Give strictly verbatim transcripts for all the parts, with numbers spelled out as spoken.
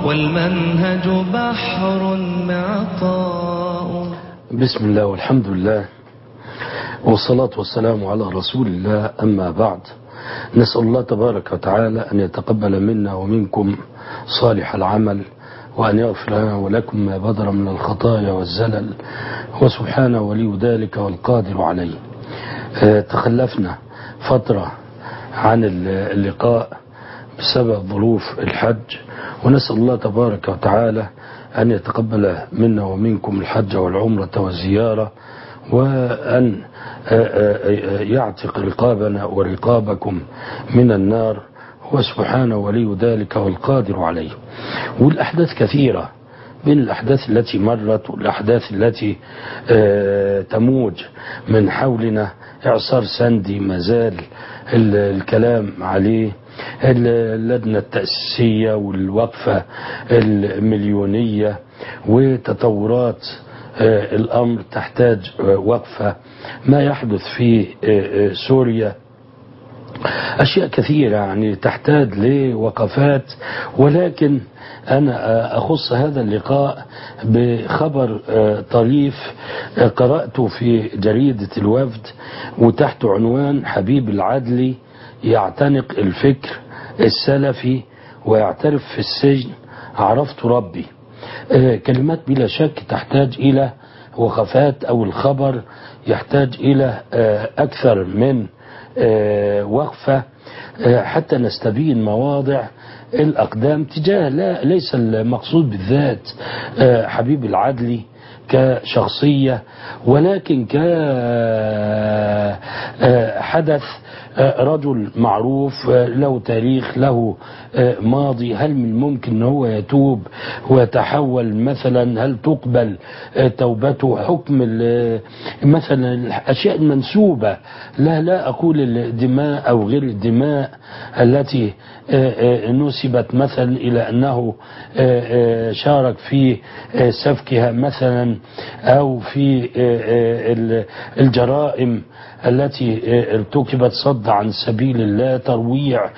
والمنهج بحر معطاء. بسم الله والحمد لله والصلاة والسلام على رسول الله، أما بعد. نسأل الله تبارك وتعالى أن يتقبل منا ومنكم صالح العمل، وأن يغفر لنا ولكم ما بدر من الخطايا والزلل، وسبحانه ولي ذلك والقادر عليه. تخلفنا فترة عن اللقاء بسبب ظروف الحج، ونسأل الله تبارك وتعالى أن يتقبل منا ومنكم الحج والعمرة والزيارة، وأن يعتق رقابنا ورقابكم من النار، هو سبحانه ولي ذلك والقادر عليه. والأحداث كثيرة، من الأحداث التي مرت والأحداث التي تموج من حولنا. إعصار ساندي ما زال الكلام عليه، اللجنة التأسيسية والوقفة المليونية وتطورات الأمر تحتاج وقفة. ما يحدث في سوريا أشياء كثيرة يعني تحتاج لوقفات، ولكن أنا أخص هذا اللقاء بخبر طريف قرأته في جريدة الوفد، وتحت عنوان: حبيب العدلي يعتنق الفكر السلفي ويعترف في السجن عرفت ربي. كلمات بلا شك تحتاج إلى وقفات، أو الخبر يحتاج إلى أكثر من وقفة حتى نستبين مواضع الأقدام تجاه، لا ليس المقصود بالذات حبيب العدلي كشخصية، ولكن كحدث رجل معروف له تاريخ، له ماضي. هل من الممكن أن هو يتوب ويتحول مثلا؟ هل تقبل توبته؟ حكم مثلا الأشياء المنسوبة، لا لا أقول الدماء أو غير الدماء التي نسبت مثلا إلى أنه شارك في سفكها مثلا، أو في الجرائم التي ارتكبت صد عن سبيل الله، ترويع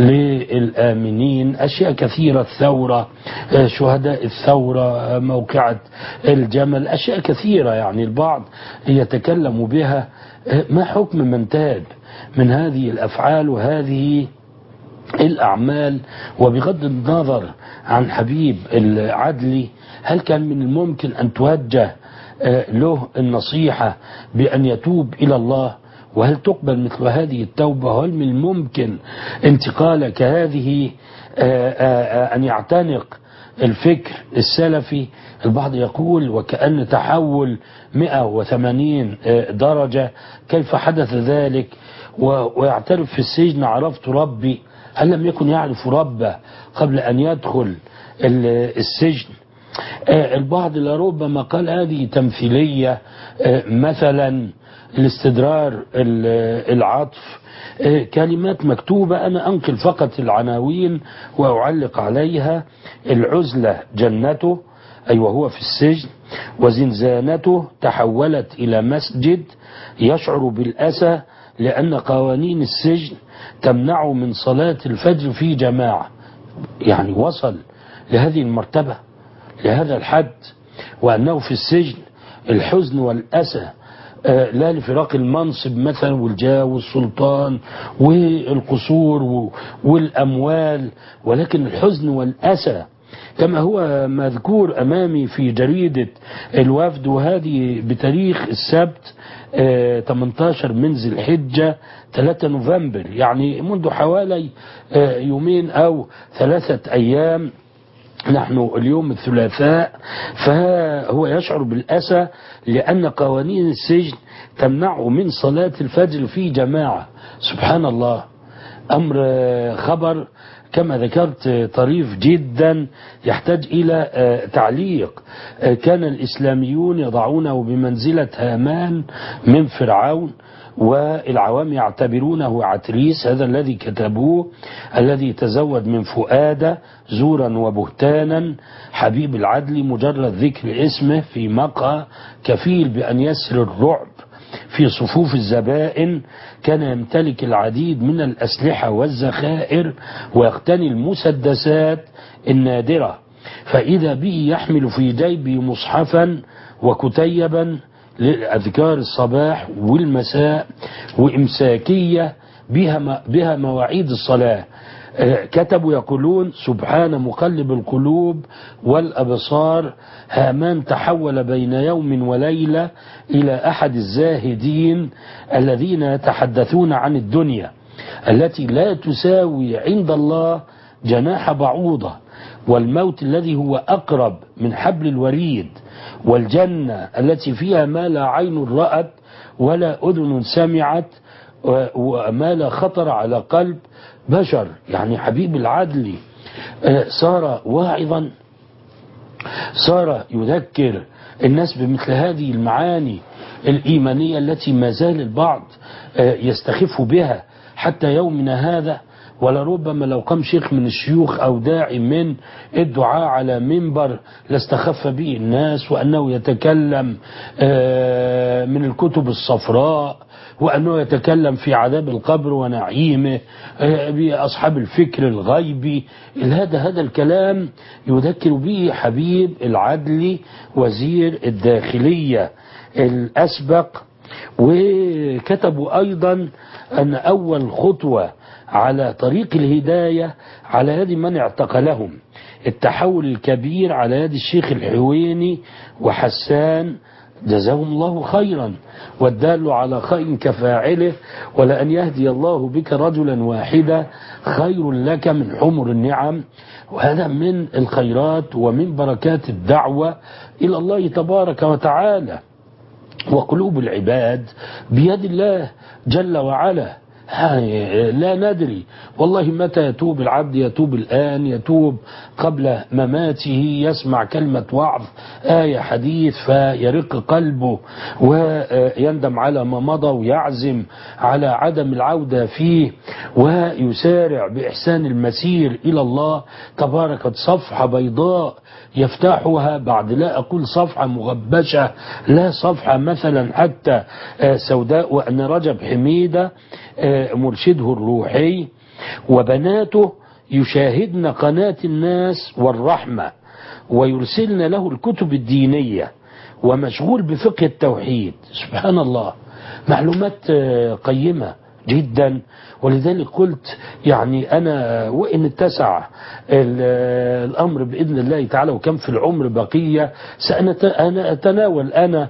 للآمنين، أشياء كثيرة، الثورة، شهداء الثورة، موقعة الجمل، أشياء كثيرة يعني البعض يتكلم بها. ما حكم من تاب من هذه الأفعال وهذه الأعمال؟ وبغض النظر عن حبيب العدلي، هل كان من الممكن أن توجه له النصيحة بأن يتوب إلى الله؟ وهل تقبل مثل هذه التوبة؟ وهل من الممكن انتقال كهذه أن يعتنق الفكر السلفي؟ البعض يقول وكأن تحول مئة وثمانين درجة، كيف حدث ذلك؟ ويعترف في السجن عرفت ربي. هل لم يكن يعرف ربه قبل أن يدخل السجن؟ البعض لربما قال هذه تمثيلية، مثلا الاستدرار، العطف، كلمات مكتوبة. أنا أنقل فقط العناوين وأعلق عليها: العزلة جنته، أي وهو في السجن، وزنزانته تحولت إلى مسجد، يشعر بالأسى لأن قوانين السجن تمنعه من صلاة الفجر في جماعة. يعني وصل لهذه المرتبة، لهذا الحد، وأنه في السجن الحزن والأسى، لا لفراق المنصب مثلا والجاه والسلطان والقصور والأموال، ولكن الحزن والأسى كما هو مذكور أمامي في جريدة الوفد، وهذه بتاريخ السبت ثمانية عشر من ذي الحجة ثلاثة نوفمبر، يعني منذ حوالي يومين أو ثلاثة أيام. نحن اليوم الثلاثاء، فهو يشعر بالأسى لأن قوانين السجن تمنعه من صلاة الفجر في جماعة. سبحان الله، أمر خبر كما ذكرت طريف جدا يحتاج إلى تعليق. كان الإسلاميون يضعونه بمنزلة هامان من فرعون، والعوام يعتبرونه عتريس، هذا الذي كتبوه، الذي تزود من فؤاد زورا وبهتانا. حبيب العدلي مجرد ذكر اسمه في مقهى كفيل بأن يسر الرعب في صفوف الزبائن. كان يمتلك العديد من الأسلحة والذخائر، ويقتني المسدسات النادرة. فإذا به يحمل في جيبه مصحفا وكتيبا لأذكار الصباح والمساء وإمساكية بها بها مواعيد الصلاة. كتبوا يقولون: سبحان مقلب القلوب والأبصار، هامان تحول بين يوم وليلة إلى أحد الزاهدين الذين يتحدثون عن الدنيا التي لا تساوي عند الله جناح بعوضة، والموت الذي هو أقرب من حبل الوريد، والجنة التي فيها ما لا عين رأت ولا أذن سمعت وما لا خطر على قلب بشر. يعني حبيب العدل صار واعظا، صار يذكر الناس بمثل هذه المعاني الإيمانية التي ما زال البعض يستخف بها حتى يومنا هذا. ولربما لو قام شيخ من الشيوخ أو داعي من الدعاء على منبر لاستخف به الناس، وأنه يتكلم من الكتب الصفراء، وأنه يتكلم في عذاب القبر ونعيمه بأصحاب الفكر الغيبي. هذا هذا الكلام يذكر به حبيب العدل وزير الداخلية الأسبق. وكتبوا أيضا أن أول خطوة على طريق الهداية على يد من اعتقلهم التحول الكبير على يد الشيخ الحويني وحسان جزاهم الله خيرا، والدال على خير كفاعله، ولأن يهدي الله بك رجلا واحدا خير لك من حمر النعم. وهذا من الخيرات ومن بركات الدعوة إلى الله تبارك وتعالى. وقلوب العباد بيد الله جل وعلا، لا ندري والله متى يتوب العبد، يتوب الآن، يتوب قبل مماته، يسمع كلمة وعظ، آية، حديث، فيرق قلبه ويندم على ما مضى ويعزم على عدم العودة فيه، ويسارع بإحسان المسير إلى الله تبارك. صفحة بيضاء يفتحها، بعد لا أقول صفحة مغبشة، لا صفحة مثلا حتى سوداء. وأن رجب حميدة مرشده الروحي وبناته يشاهدن قناة الناس والرحمة ويرسلن له الكتب الدينية، ومشغول بفقه التوحيد. سبحان الله، معلومات قيمة جدا. ولذلك قلت يعني أنا وإن اتسع الأمر بإذن الله تعالى وكم في العمر بقية، سأنا أتناول أنا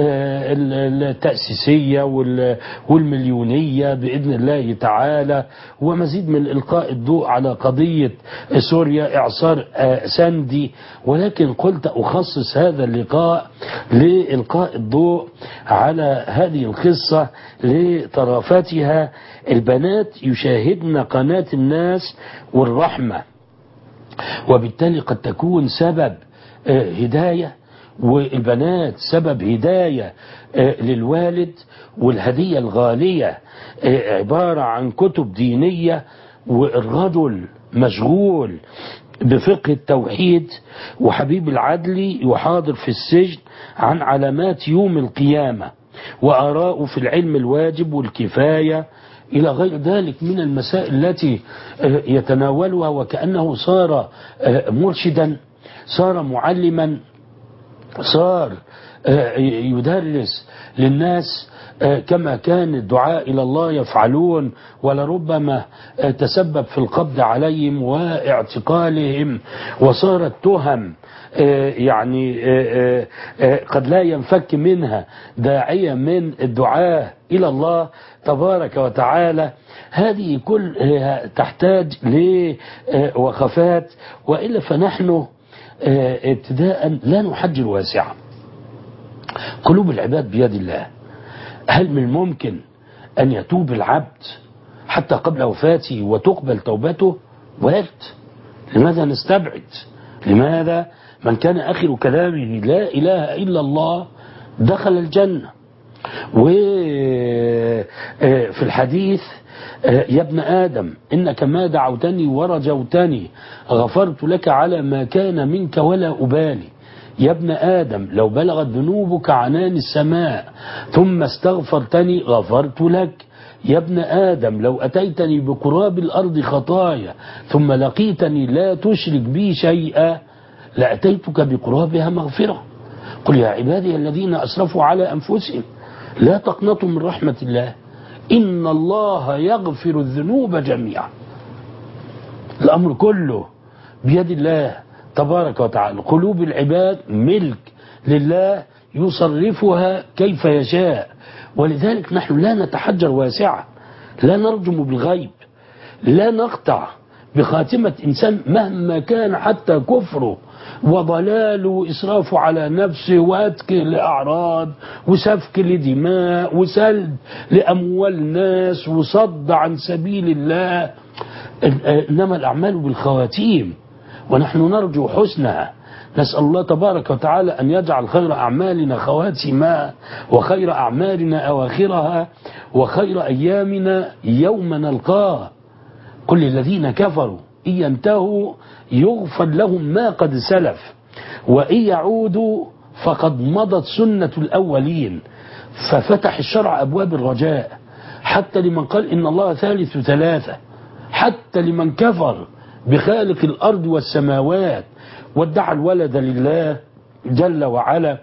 التأسيسية والمليونية بإذن الله تعالى، ومزيد من إلقاء الضوء على قضية سوريا، إعصار سندي. ولكن قلت أخصص هذا اللقاء لإلقاء الضوء على هذه القصة لطرافتها. البنات يشاهدن قناة الناس والرحمة، وبالتالي قد تكون سبب هداية، والبنات سبب هداية للوالد. والهدية الغالية عبارة عن كتب دينية، والرجل مشغول بفقه التوحيد. وحبيب العدل يحاضر في السجن عن علامات يوم القيامة وآراءه في العلم الواجب والكفاية إلى غير ذلك من المسائل التي يتناولها، وكأنه صار مرشدا، صار معلما، صار يدرس للناس كما كان الدعاء إلى الله يفعلون، ولربما تسبب في القبض عليهم واعتقالهم. وصارت تهم يعني قد لا ينفك منها داعية من الدعاء إلى الله تبارك وتعالى. هذه كلها تحتاج لوقفات، وإلا فنحن ابتداء لا نحجر واسعا. قلوب العباد بيد الله. هل من الممكن أن يتوب العبد حتى قبل وفاته وتقبل توبته؟ وارد. لماذا نستبعد؟ لماذا من كان آخر كلامه لا إله إلا الله دخل الجنة؟ وفي الحديث يا ابن آدم إنك ما دعوتني ورجوتني غفرت لك على ما كان منك ولا أبالي. يا ابن آدم لو بلغت ذنوبك عنان السماء ثم استغفرتني غفرت لك. يا ابن آدم لو أتيتني بقراب الأرض خطايا ثم لقيتني لا تشرك بي شيئا لأتيتك بقرابها مغفرة. قل يا عبادي الذين أسرفوا على أنفسهم لا تقنطوا من رحمة الله إن الله يغفر الذنوب جميعا. الأمر كله بيد الله تبارك وتعالى. قلوب العباد ملك لله يصرفها كيف يشاء، ولذلك نحن لا نتحجر واسعا، لا نرجم بالغيب، لا نقطع بخاتمة إنسان مهما كان حتى كفره وضلاله وإسرافه على نفسه وهتك لأعراض وسفك لدماء وسلب لأموال الناس وصد عن سبيل الله. إنما الأعمال بالخواتيم، ونحن نرجو حسنها. نسأل الله تبارك وتعالى أن يجعل خير أعمالنا خواتمها وخير أعمالنا أواخرها وخير أيامنا يوم نلقاه. كل الذين كفروا إن ينتهوا يغفر لهم ما قد سلف وإن يعودوا فقد مضت سنة الأولين. ففتح الشرع أبواب الرجاء حتى لمن قال إن الله ثالث ثلاثة، حتى لمن كفر بخالق الأرض والسماوات وادعى الولد لله جل وعلا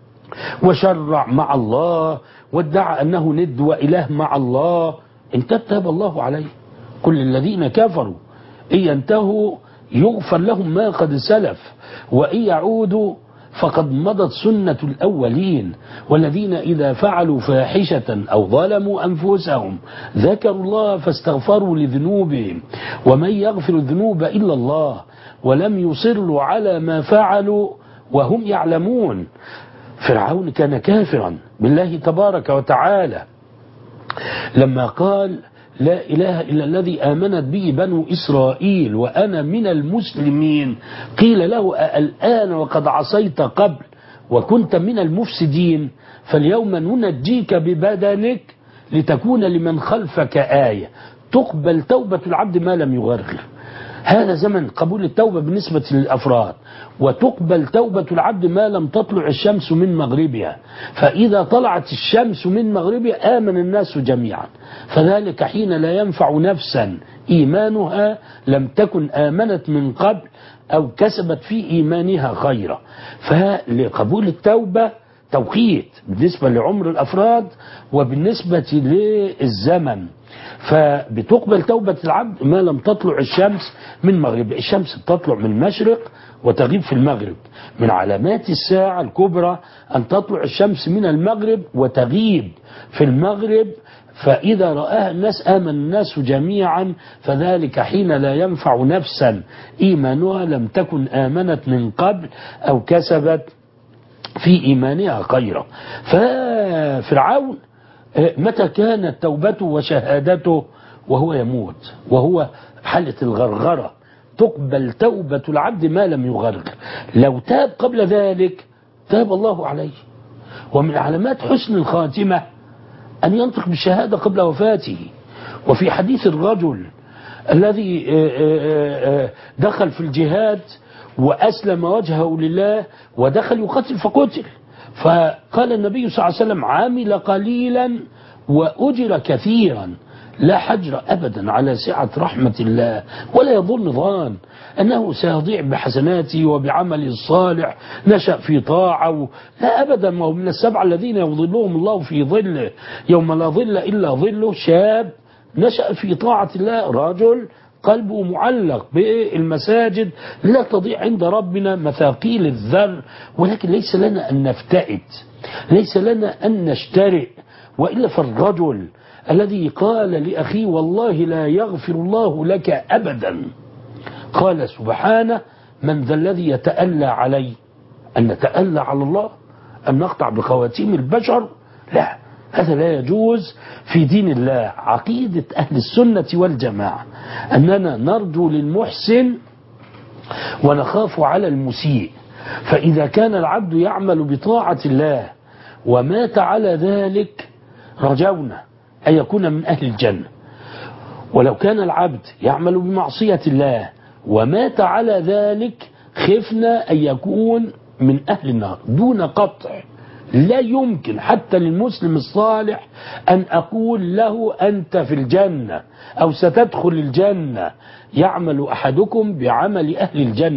وشرع مع الله وادعى أنه ند وإله مع الله. انت تاب الله عليه. كل الذين كفروا إن ينتهوا يغفر لهم ما قد سلف وإن يعودوا فقد مضت سنة الأولين. والذين إذا فعلوا فاحشة أو ظلموا أنفسهم ذكروا الله فاستغفروا لذنوبهم ومن يغفر الذنوب إلا الله ولم يصروا على ما فعلوا وهم يعلمون. فرعون كان كافرا بالله تبارك وتعالى لما قال لا إله إلا الذي آمنت به بنو إسرائيل وأنا من المسلمين. قيل له الآن وقد عصيت قبل وكنت من المفسدين فاليوم ننجيك ببدنك لتكون لمن خلفك آية. تقبل توبة العبد ما لم يغرغر. هذا زمن قبول التوبة بالنسبة للأفراد، وتقبل توبة العبد ما لم تطلع الشمس من مغربها. فإذا طلعت الشمس من مغربها آمن الناس جميعا، فذلك حين لا ينفع نفسا إيمانها لم تكن آمنت من قبل أو كسبت في إيمانها خيرا. فلقبول التوبة توقيت بالنسبة لعمر الأفراد وبالنسبة للزمن. فبتقبل توبة العبد ما لم تطلع الشمس من مغرب. الشمس بتطلع من المشرق وتغيب في المغرب. من علامات الساعة الكبرى أن تطلع الشمس من المغرب وتغيب في المغرب. فإذا رآها الناس آمن الناس جميعا، فذلك حين لا ينفع نفسا إيمانها لم تكن آمنت من قبل أو كسبت في إيمانها خيرا. ففرعون متى كانت توبته وشهادته؟ وهو يموت، وهو حالة الغرغرة. تقبل توبة العبد ما لم يغرغر. لو تاب قبل ذلك تاب الله عليه. ومن علامات حسن الخاتمة أن ينطق بالشهادة قبل وفاته. وفي حديث الرجل الذي دخل في الجهاد وأسلم وجهه لله ودخل يقتل فقتل، فقال النبي صلى الله عليه وسلم عامل قليلا وأجر كثيرا. لا حجر أبدا على سعة رحمة الله، ولا يظن ظان أنه سيضيع بحسناته وبعمله الصالح نشأ في طاعة. لا أبدا، ما هو من السبعة الذين يظلهم الله في ظله يوم لا ظل إلا ظله. شاب نشأ في طاعة الله، رجل قلبه معلق بالمساجد، لا تضيع عند ربنا مثاقيل الذر. ولكن ليس لنا أن نفتئت، ليس لنا أن نشترئ. وإلا فالرجل الذي قال لأخيه والله لا يغفر الله لك أبدا، قال سبحانه من ذا الذي يتألى علي؟ أن نتألى على الله؟ أن نقطع بخواتيم البشر؟ لا، هذا لا يجوز في دين الله. عقيدة أهل السنة والجماعة أننا نرجو للمحسن ونخاف على المسيء. فإذا كان العبد يعمل بطاعة الله ومات على ذلك رجونا أن يكون من أهل الجنة. ولو كان العبد يعمل بمعصية الله ومات على ذلك خفنا أن يكون من أهل النار دون قطع. لا يمكن حتى للمسلم الصالح أن أقول له أنت في الجنة أو ستدخل الجنة. يعمل أحدكم بعمل أهل الجنة.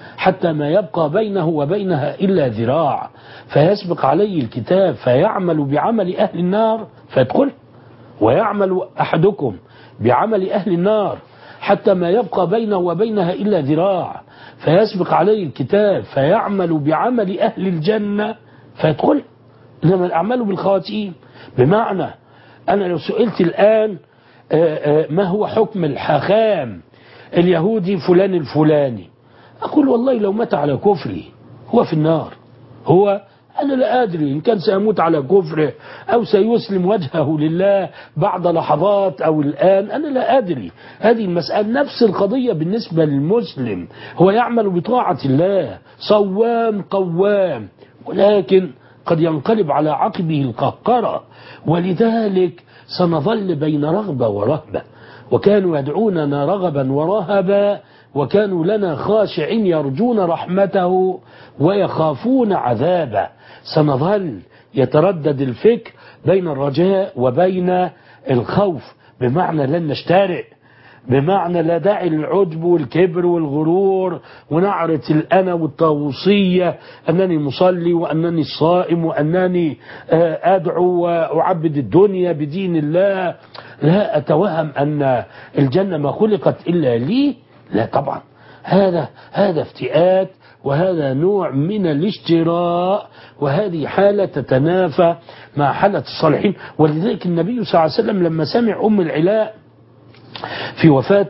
حتى ما يبقى بينه وبينها إلا ذراع فيسبق عليه الكتاب فيعمل بعمل أهل النار فيدخل، ويعمل أحدكم بعمل أهل النار حتى ما يبقى بينه وبينها إلا ذراع فيسبق عليه الكتاب فيعمل بعمل أهل الجنة فيدخل. إنما الأعمال بالخواتيم. بمعنى أنا لو سئلت الآن ما هو حكم الحاخام اليهودي فلان الفلاني، أقول والله لو مات على كفره هو في النار. هو أنا لا أدري إن كان سيموت على كفره أو سيسلم وجهه لله بعد لحظات أو الآن، أنا لا أدري. هذه المسألة نفس القضية بالنسبة للمسلم، هو يعمل بطاعة الله صوام قوام، ولكن قد ينقلب على عقبه القهقرة. ولذلك سنظل بين رغبة ورهبة، وكانوا يدعوننا رغبا ورهبا وكانوا لنا خاشعين يرجون رحمته ويخافون عذابه. سنظل يتردد الفكر بين الرجاء وبين الخوف، بمعنى لن نشترئ، بمعنى لا داعي للعجب والكبر والغرور ونعرة الأنا والطاووسية، أنني مصلي وأنني صائم وأنني أدعو وأعبد الدنيا بدين الله. لا أتوهم أن الجنة ما خلقت إلا لي، لا طبعا، هذا هذا افتئات، وهذا نوع من الاشتراء، وهذه حالة تتنافى مع حالة الصالحين. ولذلك النبي صلى الله عليه وسلم لما سمع أم العلاء في وفاة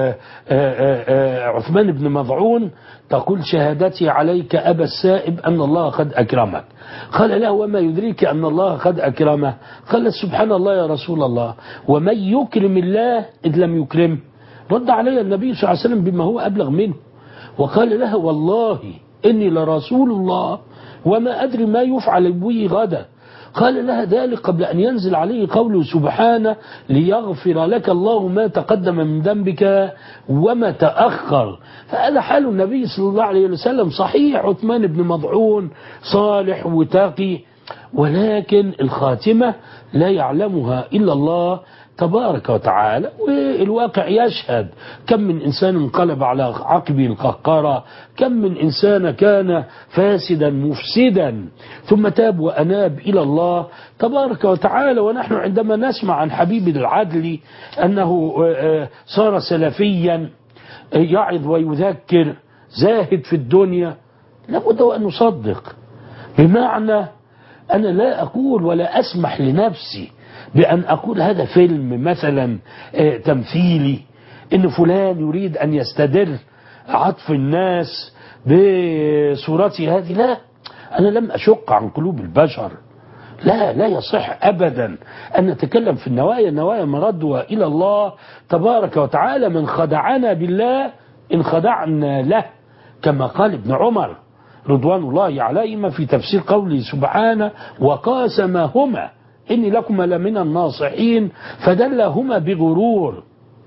عثمان بن مظعون تقول شهادتي عليك أبا السائب أن الله قد أكرمك، قال له وما يدريك أن الله قد أكرمه؟ قال سبحان الله يا رسول الله، ومن يكرم الله إذ لم يكرمه؟ رد علي النبي صلى الله عليه وسلم بما هو أبلغ منه، وقال لها والله إني لرسول الله وما أدري ما يفعل بي غدا. قال لها ذلك قبل أن ينزل عليه قوله سبحانه ليغفر لك الله ما تقدم من ذنبك وما تأخر. فهذا حال النبي صلى الله عليه وسلم. صحيح عثمان بن مظعون صالح وتقي، ولكن الخاتمة لا يعلمها إلا الله تبارك وتعالى، والواقع يشهد كم من إنسان انقلب على عقبه القهقرة، كم من إنسان كان فاسدا مفسدا ثم تاب وأناب إلى الله تبارك وتعالى. ونحن عندما نسمع عن حبيب العدل أنه صار سلفيا يعظ ويذكر زاهد في الدنيا، لابد أن نصدق. بمعنى أنا لا أقول ولا أسمح لنفسي بأن أقول هذا فيلم مثلا تمثيلي، إن فلان يريد أن يستدر عطف الناس بصورته هذه. لا، أنا لم أشق عن قلوب البشر، لا لا يصح أبدا أن نتكلم في النوايا. النوايا مردها إلى الله تبارك وتعالى. من خدعنا بالله إن خدعنا له، كما قال ابن عمر رضوان الله عليهما في تفسير قوله سبحانه وقاسمهما إني لكم لمن الناصحين فدلهما بغرور.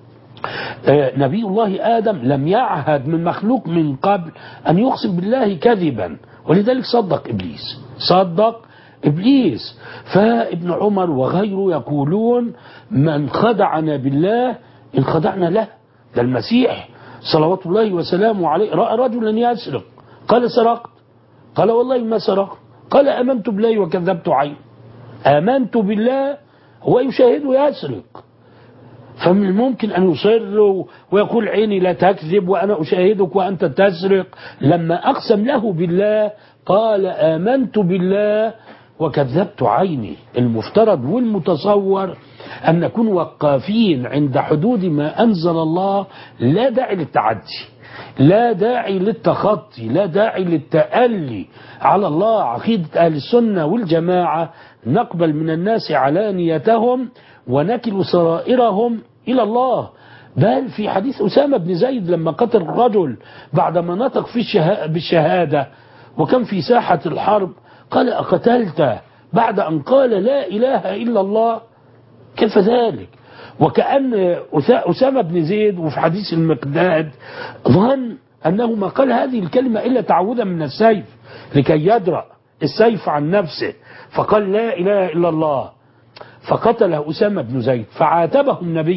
آه نبي الله آدم لم يعهد من مخلوق من قبل أن يقسم بالله كذبا، ولذلك صدق إبليس صدق إبليس. فابن عمر وغيره يقولون من خدعنا بالله إن خدعنا له. ده المسيح صلوات الله وسلامه عليه رأى رجلا يسرق قال سرقت، قال والله ما سرقت، قال آمنت بالله وكذبت عين. آمنت بالله ويشاهد يسرق، فمن الممكن أن يصر ويقول عيني لا تكذب وأنا أشاهدك وأنت تسرق. لما أقسم له بالله قال آمنت بالله وكذبت عيني. المفترض والمتصور أن نكون وقافين عند حدود ما أنزل الله، لا داعي للتعدي، لا داعي للتخطي، لا داعي للتألي على الله. عقيدة أهل السنة والجماعة نقبل من الناس علانيتهم ونكل سرائرهم إلى الله. بل في حديث أسامة بن زيد لما قتل الرجل بعدما نطق في بالشهادة وكان في ساحة الحرب قال أقتلت بعد أن قال لا إله إلا الله؟ كيف ذلك؟ وكأن أسامة بن زيد وفي حديث المقداد ظن أنه ما قال هذه الكلمة إلا تعوذا من السيف لكي يدرأ السيف عن نفسه، فقال لا إله إلا الله فقتله أسامة بن زيد. فعاتبه النبي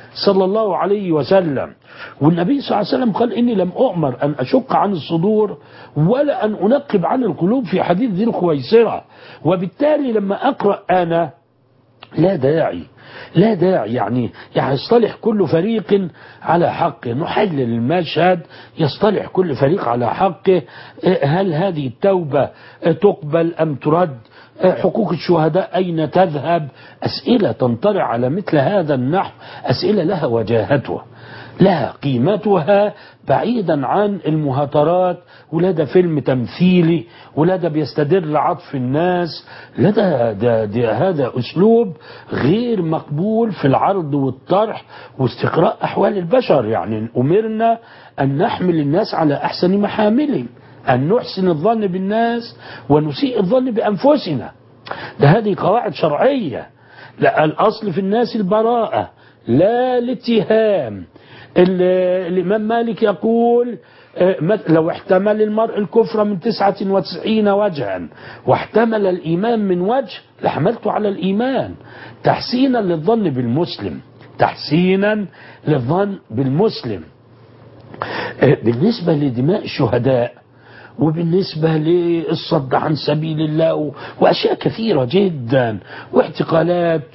صلى الله عليه وسلم. والنبي صلى الله عليه وسلم قال إني لم أؤمر أن أشق عن الصدور ولا أن أنقب عن القلوب في حديث ذي الخويصرة. وبالتالي لما أقرأ أنا لا داعي لا داعي يعني يعني يصطلح كل فريق على حقه، نحلل المشهد يصطلح كل فريق على حقه. هل هذه التوبة تقبل أم ترد؟ حقوق الشهداء أين تذهب؟ أسئلة تنطرح على مثل هذا النحو، أسئلة لها وجاهتها لها قيمتها بعيدا عن المهاترات، ولا ده فيلم تمثيلي، ولا ده بيستدر عطف الناس. لا ده, ده, ده هذا أسلوب غير مقبول في العرض والطرح واستقراء أحوال البشر. يعني أمرنا أن نحمل الناس على أحسن محاملهم، أن نحسن الظن بالناس ونسيء الظن بأنفسنا. ده هذه قواعد شرعية. لا، الأصل في الناس البراءة لا الاتهام. الإمام مالك يقول لو احتمل المرء الكفر من تسعة وتسعين وجها واحتمل الإيمان من وجه لحملته على الإيمان، تحسينا للظن بالمسلم تحسينا للظن بالمسلم. بالنسبة لدماء الشهداء وبالنسبة للصد عن سبيل الله وأشياء كثيرة جدا واعتقالات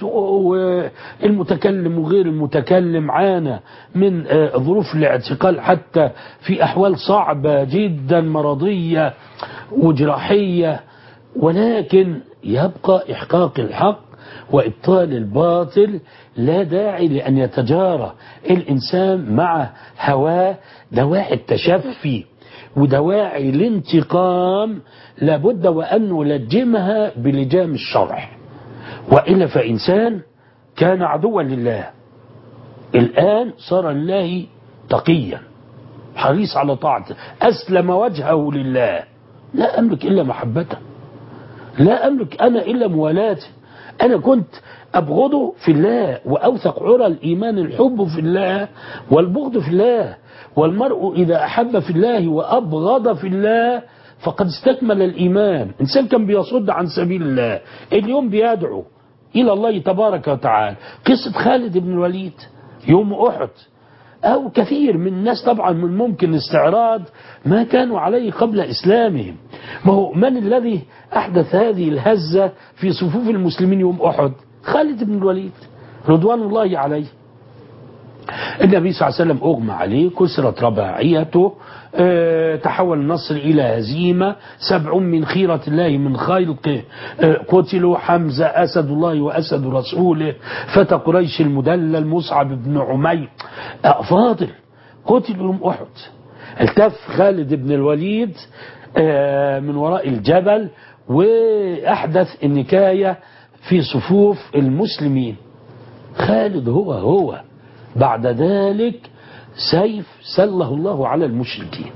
والمتكلم وغير المتكلم عانى من ظروف الاعتقال حتى في أحوال صعبة جدا مرضية وجراحية، ولكن يبقى إحقاق الحق وإبطال الباطل. لا داعي لأن يتجارى الإنسان مع هواه. دواعي التشفي ودواعي الانتقام لابد وأن نلجمها بلجام الشرع، وإلا فإنسان كان عدوا لله الآن صار لله تقيا حريص على طاعته، أسلم وجهه لله، لا أملك إلا محبته، لا أملك أنا إلا موالاته. أنا كنت أبغضه في الله، وأوثق عرى الإيمان الحب في الله والبغض في الله. والمرء إذا أحب في الله وأبغض في الله فقد استكمل الإيمان. إنسان كان بيصد عن سبيل الله اليوم بيدعو إلى الله تبارك وتعالى. قصة خالد بن الوليد يوم أحد، أو كثير من الناس طبعا من ممكن استعراض ما كانوا عليه قبل إسلامهم. ما هو من الذي أحدث هذه الهزة في صفوف المسلمين يوم أحد؟ خالد بن الوليد رضوان الله عليه. النبي صلى الله عليه وسلم أغمى عليه، كسرت رباعيته، اه تحول النصر إلى هزيمة، سبع من خيرة الله من خلقه اه قتلوا، حمزة أسد الله وأسد رسوله، فتى قريش المدلل مصعب بن عمير، أفاضل قتلوا يوم أحد. التف خالد بن الوليد اه من وراء الجبل وأحدث النكاية في صفوف المسلمين. خالد هو هو بعد ذلك سيف سله الله على المشركين،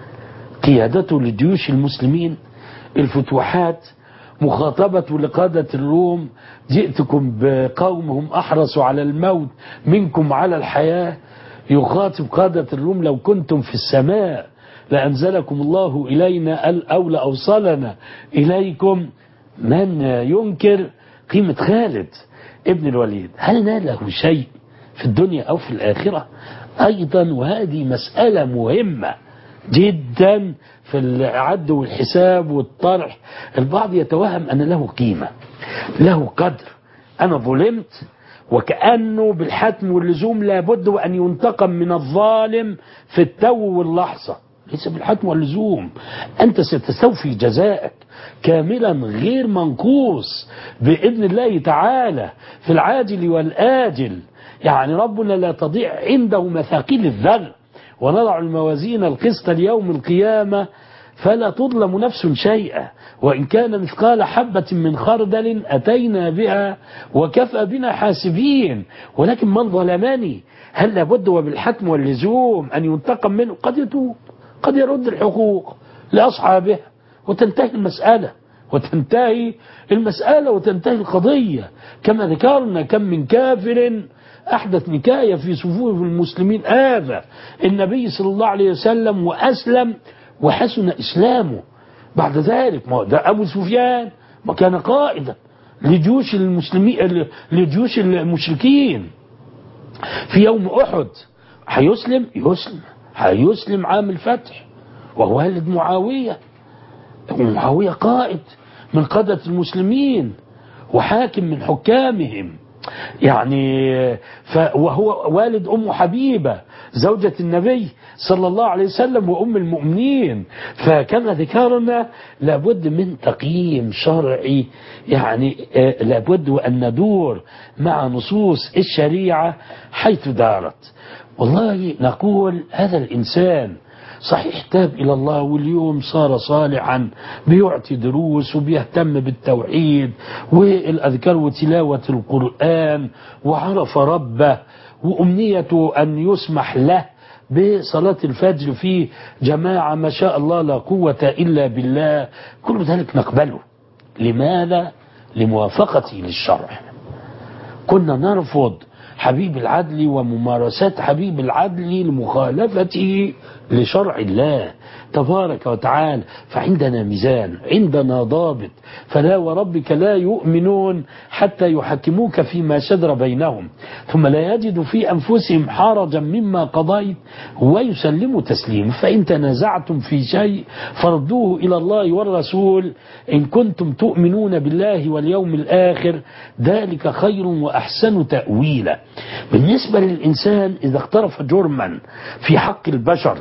قيادته لجيوش المسلمين، الفتوحات، مخاطبة لقادة الروم، جئتكم بقوم هم أحرص على الموت منكم على الحياة. يخاطب قادة الروم لو كنتم في السماء لأنزلكم الله إلينا أو لأوصلنا إليكم. من ينكر قيمة خالد ابن الوليد؟ هل ناله شيء في الدنيا أو في الآخرة؟ أيضا وهذه مسألة مهمة جدا في العد والحساب والطرح. البعض يتوهم أن له قيمة، له قدر. أنا ظلمت وكأنه بالحتم واللزوم لابد وأن ينتقم من الظالم في التو واللحظة. ليس بالحتم واللزوم، أنت ستستوفي جزاءك كاملا غير منقوص بإذن الله تعالى في العاجل والآجل. يعني ربنا لا تضيع عنده مثاقيل الذر، ونضع الموازين القسط ليوم القيامة فلا تظلم نفس شيئا، وإن كان مثقال حبة من خردل أتينا بها وكفى بنا حاسبين. ولكن من ظلمني هل لابد وبالحتم واللزوم أن ينتقم منه؟ قد يتوب، قد يرد الحقوق لأصحابها وتنتهي المسألة وتنتهي المسألة وتنتهي القضية. كما ذكرنا كم من كافر أحدث نكاية في صفوف المسلمين آذى النبي صلى الله عليه وسلم وأسلم وحسن إسلامه بعد ذلك. ما ده أبو سفيان ما كان قائدا لجيوش المسلمين لجيوش المشركين، في يوم أحد هيسلم يسلم هيسلم عام الفتح، وهو والد معاوية، ومعاوية قائد من قادة المسلمين وحاكم من حكامهم يعني، ف وهو والد أم حبيبة زوجة النبي صلى الله عليه وسلم وأم المؤمنين. فكما ذكرنا لابد من تقييم شرعي، يعني لابد أن ندور مع نصوص الشريعة حيث دارت. والله نقول هذا الإنسان صحيح تاب إلى الله واليوم صار صالحا، بيعطي دروس وبيهتم بالتوحيد والأذكار وتلاوة القرآن وعرف ربه، وأمنيته أن يسمح له بصلاة الفجر في جماعة ما شاء الله لا قوة إلا بالله. كل ذلك نقبله. لماذا؟ لموافقته للشرع. كنا نرفض حبيب العدل وممارسات حبيب العدل لمخالفته لشرع الله تبارك وتعالى. فعندنا ميزان، عندنا ضابط. فلا وربك لا يؤمنون حتى يحكموك فيما شجر بينهم ثم لا يجدوا في أنفسهم حرجا مما قضيت ويسلموا تسليما. فإن تنازعتم في شيء فردوه إلى الله والرسول إن كنتم تؤمنون بالله واليوم الآخر ذلك خير وأحسن تأويلا. بالنسبة للإنسان إذا اقترف جرما في حق البشر،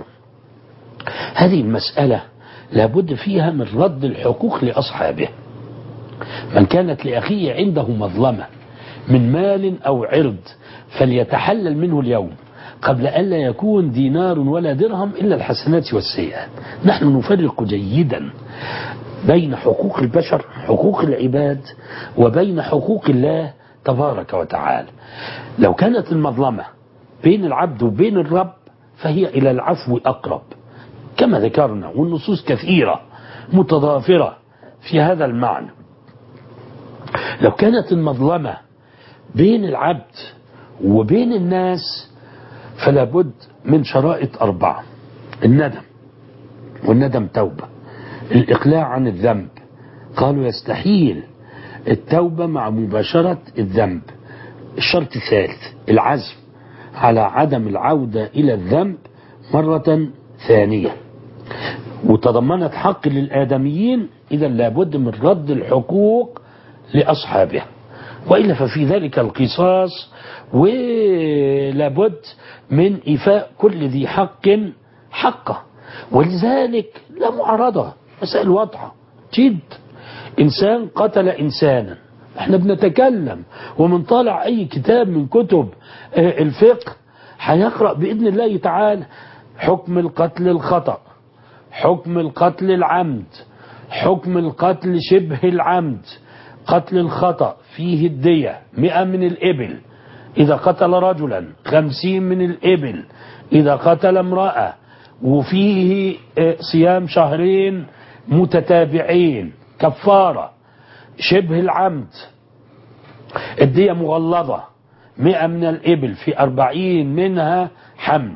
هذه المسألة لابد فيها من رد الحقوق لأصحابه. من كانت لأخيه عنده مظلمة من مال أو عرض فليتحلل منه اليوم قبل أن لا يكون دينار ولا درهم إلا الحسنات والسيئات. نحن نفرق جيدا بين حقوق البشر حقوق العباد وبين حقوق الله تبارك وتعالى. لو كانت المظلمة بين العبد وبين الرب فهي إلى العفو أقرب كما ذكرنا، والنصوص كثيرة متضافرة في هذا المعنى. لو كانت المظلمة بين العبد وبين الناس فلا بد من شرائط أربعة: الندم، والندم توبة، الإقلاع عن الذنب، قالوا يستحيل التوبة مع مباشرة الذنب. الشرط الثالث العزم على عدم العودة إلى الذنب مرة ثانية. وتضمنت حق للآدميين، إذا لابد من رد الحقوق لأصحابه، وإلا ففي ذلك القصاص، ولابد من إيفاء كل ذي حق حقه. ولذلك لا معارضة، مسائل واضحة جد. إنسان قتل إنسانا، احنا بنتكلم ومن طالع أي كتاب من كتب الفقه هيقرأ بإذن الله تعالى حكم القتل الخطأ، حكم القتل العمد، حكم القتل شبه العمد. قتل الخطأ فيه الدية مئة من الإبل إذا قتل رجلا، خمسين من الإبل إذا قتل امرأة، وفيه صيام شهرين متتابعين كفارة. شبه العمد الدية مغلظة مئة من الإبل في أربعين منها حمل.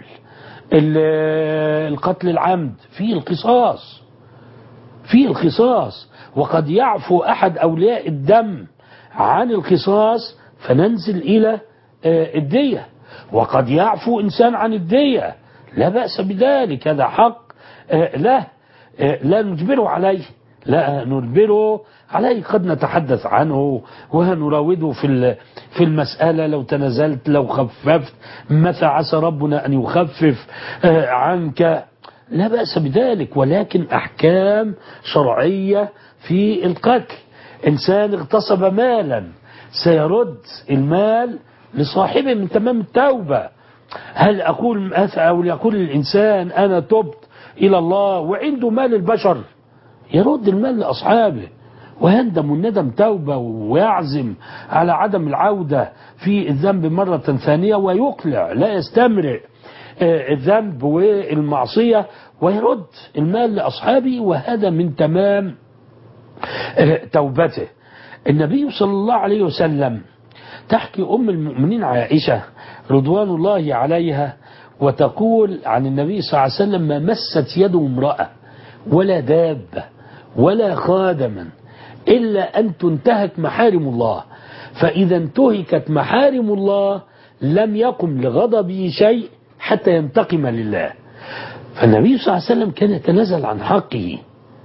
القتل العمد فيه القصاص، فيه القصاص، وقد يعفو أحد أولياء الدم عن القصاص فننزل إلى الدية، وقد يعفو إنسان عن الدية لا بأس بذلك، هذا حق له لا نجبره عليه، لا نجبره عليه، قد نتحدث عنه وهنراوده في في المسألة. لو تنزلت لو خففت متى عسى ربنا أن يخفف عنك، لا بأس بذلك، ولكن أحكام شرعية في القتل. إنسان اغتصب مالا سيرد المال لصاحبه من تمام التوبة. هل أقول أو يقول الإنسان أنا تبت إلى الله وعنده مال البشر؟ يرد المال لأصحابه ويندم، الندم توبة، ويعزم على عدم العودة في الذنب مرة ثانية، ويقلع لا يستمرئ الذنب والمعصية ويرد المال لأصحابه، وهذا من تمام توبته. النبي صلى الله عليه وسلم تحكي أم المؤمنين عائشة رضوان الله عليها وتقول عن النبي صلى الله عليه وسلم: ما مست يد امرأة ولا دابة ولا خادما إلا أن تنتهك محارم الله، فإذا انتهكت محارم الله لم يقم لغضبه شيء حتى ينتقم لله. فالنبي صلى الله عليه وسلم كان يتنازل عن حقه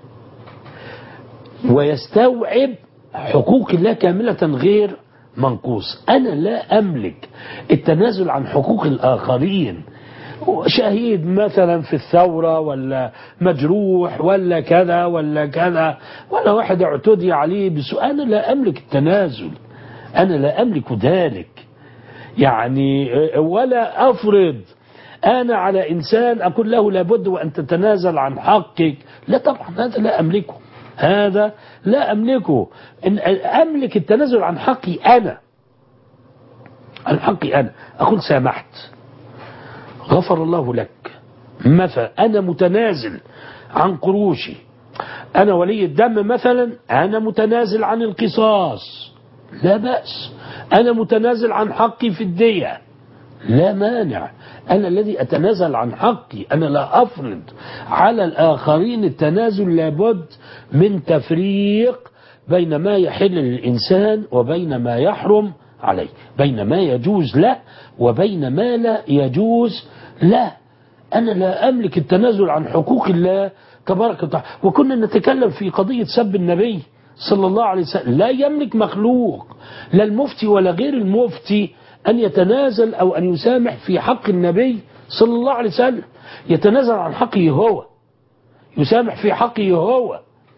ويستوعب حقوق الله كاملة غير منقوص. أنا لا أملك التنازل عن حقوق الآخرين، شهيد مثلا في الثورة ولا مجروح ولا كذا ولا كذا ولا واحد اعتدي عليه بسوء، أنا لا أملك التنازل، أنا لا أملك ذلك يعني، ولا أفرض أنا على إنسان أقول له لابد وأن تتنازل عن حقك، لا طبعا هذا لا أملكه، هذا لا أملكه. إن أملك التنازل عن حقي أنا، عن حقي أنا أقول سامحت، غفر الله لك مثلا، أنا متنازل عن قروشي، أنا ولي الدم مثلا أنا متنازل عن القصاص لا بأس، أنا متنازل عن حقي في الدية لا مانع، أنا الذي أتنازل عن حقي، أنا لا أفرض على الآخرين التنازل، لابد من تفريق بين ما يحل للإنسان وبين ما يحرم عليه، بين ما يجوز له وبين ما لا يجوز له. أنا لا أملك التنازل عن حقوق الله تبارك وتعالى. وكنا نتكلم في قضية سب النبي صلى الله عليه وسلم، لا يملك مخلوق لا المفتي ولا غير المفتي أن يتنازل أو أن يسامح في حق النبي صلى الله عليه وسلم، يتنازل عن حقه هو، يسامح في حقه هو،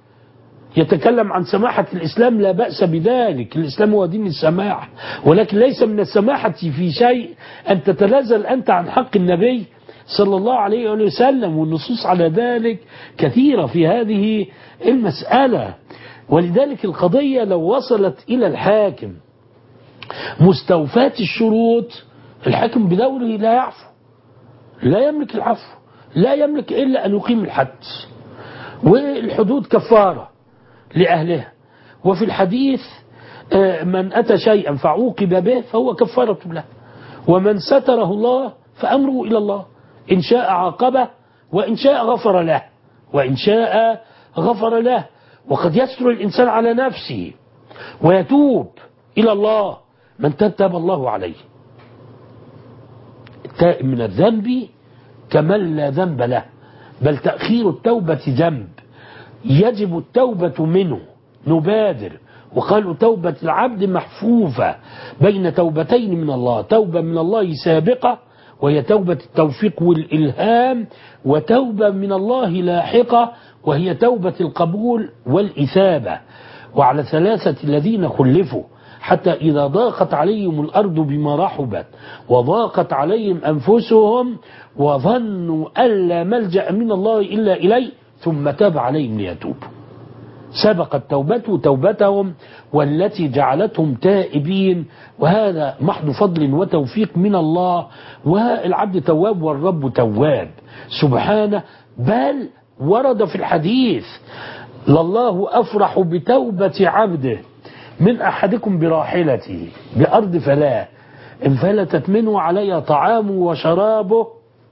يتكلم عن سماحة الإسلام لا بأس بذلك، الإسلام هو دين السماح، ولكن ليس من السماحة في شيء أن تتنازل أنت عن حق النبي صلى الله عليه وسلم، والنصوص على ذلك كثيرة في هذه المسألة. ولذلك القضية لو وصلت إلى الحاكم مستوفاة الشروط، الحاكم بدوره لا يعفو، لا يملك العفو، لا يملك إلا أن يقيم الحد، والحدود كفارة لأهلها. وفي الحديث من أتى شيئا فعوقب به فهو كفارة له، ومن ستره الله فأمره إلى الله، إن شاء عاقبه وإن شاء غفر له، وإن شاء غفر له. وقد يستر الإنسان على نفسه ويتوب إلى الله، من تاب الله عليه. التائب من الذنب كمن لا ذنب له، بل تأخير التوبة ذنب، يجب التوبة منه، نبادر. وقالوا توبة العبد محفوفة بين توبتين من الله، توبة من الله سابقة وهي توبة التوفيق والإلهام، وتوبة من الله لاحقة وهي توبة القبول والإثابة. وعلى ثلاثة الذين خلفوا حتى إذا ضاقت عليهم الأرض بما رحبت وضاقت عليهم أنفسهم وظنوا أن لا ملجأ من الله إلا إليه ثم تاب عليهم ليتوبوا، سبقت توبته توبتهم والتي جعلتهم تائبين. وهذا محض فضل وتوفيق من الله، والعبد تواب والرب تواب سبحانه. بل ورد في الحديث لله أفرح بتوبة عبده من أحدكم براحلته بأرض فلاة إن فلتت منه علي طعامه وشرابه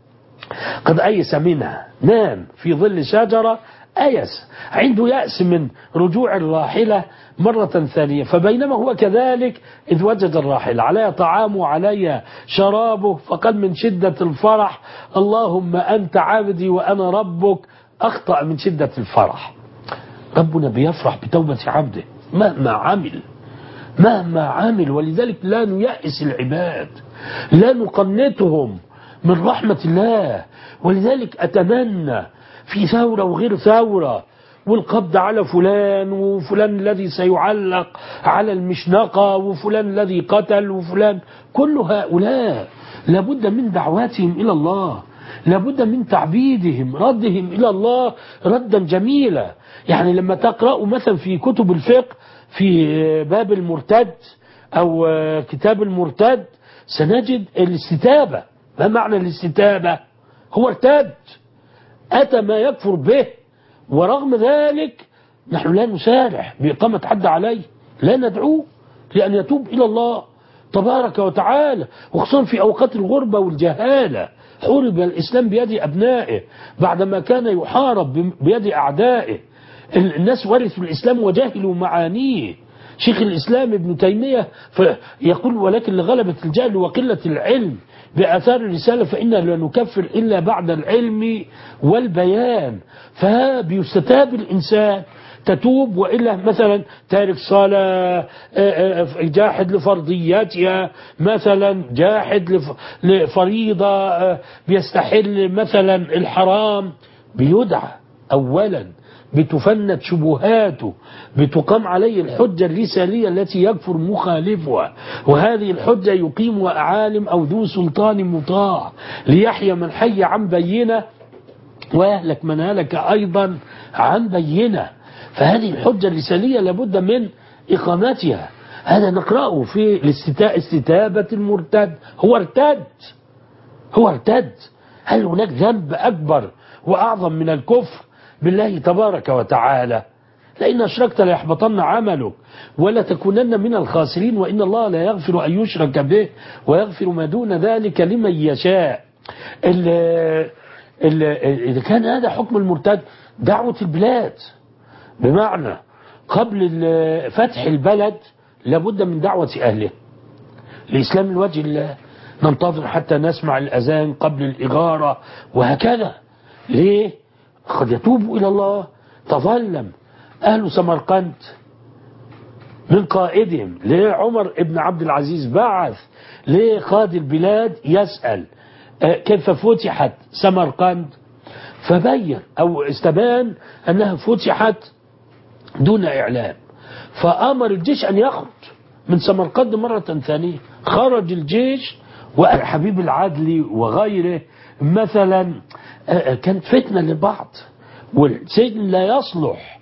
قد أيس منها، نام في ظل شجرة أيس، عنده يأس من رجوع الراحلة مرة ثانية، فبينما هو كذلك إذ وجد الراحلة علي طعامه علي شرابه فقد من شدة الفرح اللهم أنت عبدي وأنا ربك أخطأ من شدة الفرح. ربنا بيفرح بتوبة عبده مهما عمل، مهما عمل. ولذلك لا نيأس العباد، لا نقنطهم من رحمة الله. ولذلك أتمنى في ثورة وغير ثورة والقبض على فلان وفلان الذي سيعلق على المشنقة وفلان الذي قتل وفلان، كل هؤلاء لابد من دعواتهم إلى الله، لابد من تعبيدهم، ردهم إلى الله ردا جميلا. يعني لما تقرأوا مثلا في كتب الفقه في باب المرتد أو كتاب المرتد سنجد الاستتابة. ما معنى الاستتابة؟ هو ارتد، أتى ما يكفر به، ورغم ذلك نحن لا نسارح بإقامة حد عليه، لا ندعوه لأن يتوب إلى الله تبارك وتعالى، وخصوصا في أوقات الغربة والجهالة. حورب الإسلام بيد أبنائه بعدما كان يحارب بيد أعدائه. الناس ورثوا الإسلام وجهلوا معانيه، شيخ الإسلام ابن تيمية يقول ولكن لغلبة الجهل وقلة العلم بآثار الرسالة فإنا لا نكفر إلا بعد العلم والبيان. فبيستتاب الإنسان تتوب، وإلا مثلا تارك صلاة، جاحد لفرضياتها، مثلا جاحد لفريضة، بيستحل مثلا الحرام، بيدعى أولا، بتفند شبهاته، بتقام عليه الحجة الرسالية التي يكفر مخالفها، وهذه الحجة يقيمها عالم أو ذو سلطان مطاع، ليحيى من حي عن بينة ويهلك من هلك أيضا عن بينة. فهذه الحجة الرسالية لابد من إقامتها. هذا نقرأه في استتابة المرتد. هو ارتد هو ارتد هل هناك ذنب أكبر وأعظم من الكفر بالله تبارك وتعالى؟ لئن أشركت ليحبطن عملك ولا تكونن من الخاسرين، وإن الله لا يغفر أن يشرك به ويغفر ما دون ذلك لمن يشاء. إذا كان هذا حكم المرتد، دعوة البلاد، بمعنى قبل فتح البلد لابد من دعوة أهله لإسلام الوجه الله، ننتظر حتى نسمع الأذان قبل الإغارة وهكذا. ليه؟ قد يتوبوا إلى الله. تظلم أهل سمرقند من قائدهم لعمر ابن عبد العزيز بعث لقاضي البلاد يسأل كيف فتحت سمرقند، فبين أو استبان أنها فتحت دون إعلام، فأمر الجيش أن يخرج من سمرقند مرة ثانية. خرج الجيش وحبيب العدلي وغيره مثلا، كانت فتنة للبعض، والسجن لا يصلح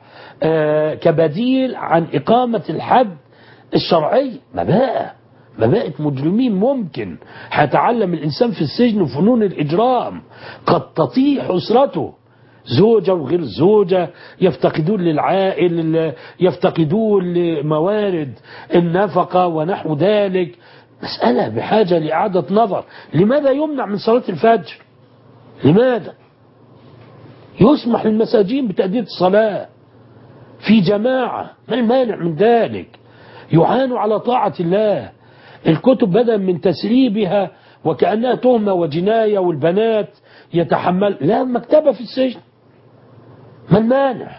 كبديل عن إقامة الحد الشرعي. ما بقى ما بقت مجرمين ممكن هيتعلم الإنسان في السجن فنون الإجرام، قد تطيح أسرته، زوجة وغير زوجة، يفتقدون للعائل، يفتقدون لموارد النفقة ونحو ذلك. مسألة بحاجة لإعادة نظر. لماذا يمنع من صلاة الفجر؟ لماذا يسمح للمساجين بتأدية الصلاة في جماعة؟ ما المانع من ذلك؟ يعانوا على طاعة الله. الكتب بدأ من تسريبها وكأنها تهمة وجناية، والبنات يتحمل لا مكتبة في السجن. ما المانع؟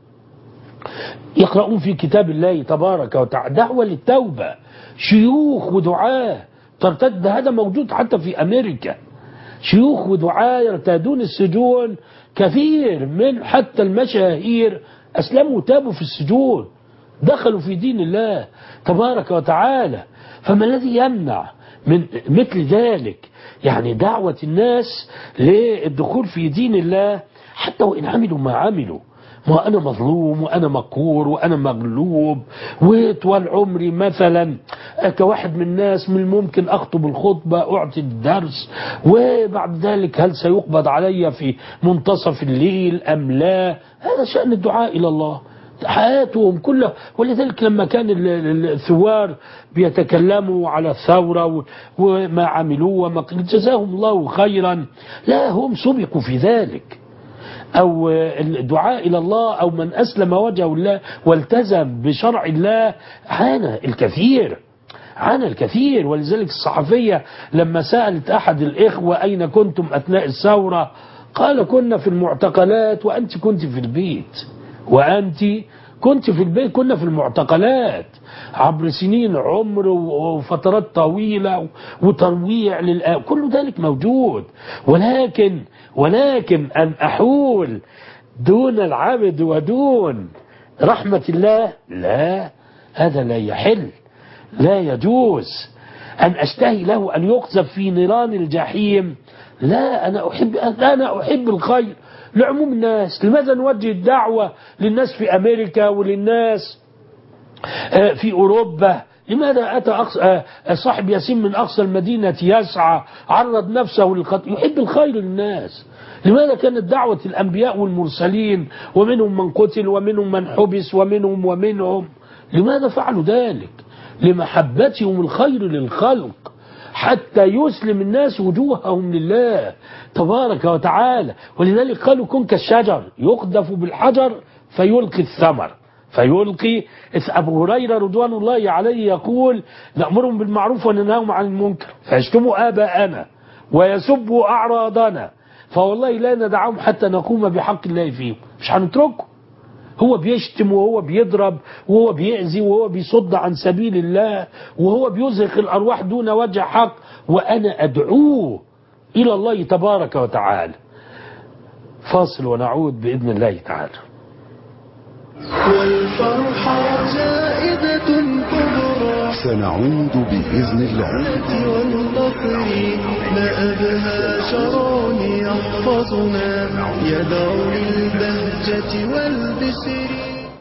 يقرؤون في كتاب الله تبارك وتعالى، دعوة للتوبة، شيوخ ودعاة ترتد. هذا موجود حتى في أمريكا، شيوخ ودعاة يرتادون السجون. كثير من حتى المشاهير أسلموا وتابوا في السجون، دخلوا في دين الله تبارك وتعالى. فما الذي يمنع من مثل ذلك؟ يعني دعوة الناس للدخول في دين الله حتى وإن عملوا ما عملوا. ما أنا مظلوم وأنا مقهور وأنا مغلوب، وطوال عمري مثلا كواحد من الناس من الممكن أخطب الخطبة، أعطي الدرس، وبعد ذلك هل سيقبض علي في منتصف الليل أم لا؟ هذا شأن الدعاء إلى الله، حياتهم كلها. ولذلك لما كان الثوار بيتكلموا على الثورة وما عملوا وما جزاهم الله خيرا، لا هم سبقوا في ذلك. أو الدعاء إلى الله، أو من أسلم وجهه الله والتزم بشرع الله، عانى الكثير عانى الكثير. ولذلك الصحفية لما سألت أحد الإخوة أين كنتم أثناء الثورة، قال كنا في المعتقلات وأنت كنت في البيت. وأنت كنت في البيت، كنا في المعتقلات عبر سنين عمر وفترات طويلة وترويع للآن، كل ذلك موجود. ولكن ولكن أن أحول دون العبد ودون رحمة الله، لا، هذا لا يحل، لا يجوز. أن أشتهي له أن يقذف في نيران الجحيم، لا، أنا أحب أنا أحب الخير لعموم الناس. لماذا نوجه الدعوة للناس في أمريكا وللناس في أوروبا؟ لماذا أتى صاحب ياسين من أقصى المدينة يسعى، عرض نفسه للقتل، يحب الخير للناس؟ لماذا كانت دعوة الأنبياء والمرسلين ومنهم من قتل ومنهم من حبس ومنهم ومنهم لماذا فعلوا ذلك؟ لمحبتهم الخير للخلق، حتى يسلم الناس وجوههم لله تبارك وتعالى. ولذلك قالوا كن كالشجر يقذف بالحجر فيلقي الثمر، فيلقي. أبو هريرة رضوان الله عليه يقول نأمرهم بالمعروف وننهاهم عن المنكر فيشتموا آباءنا ويسبوا أعراضنا فوالله لا ندعهم حتى نقوم بحق الله فيهم، مش هنتركه. هو بيشتم وهو بيضرب وهو بيأذي وهو بيصد عن سبيل الله وهو بيزهق الأرواح دون وجه حق، وأنا أدعوه إلى الله تبارك وتعالى. فاصل ونعود بإذن الله تعالى. والفرحة جائزة كبرى سنعود بإذن الله. والنصر ما أبهى شرون يحفظنا يدعو للبهجة والبشر.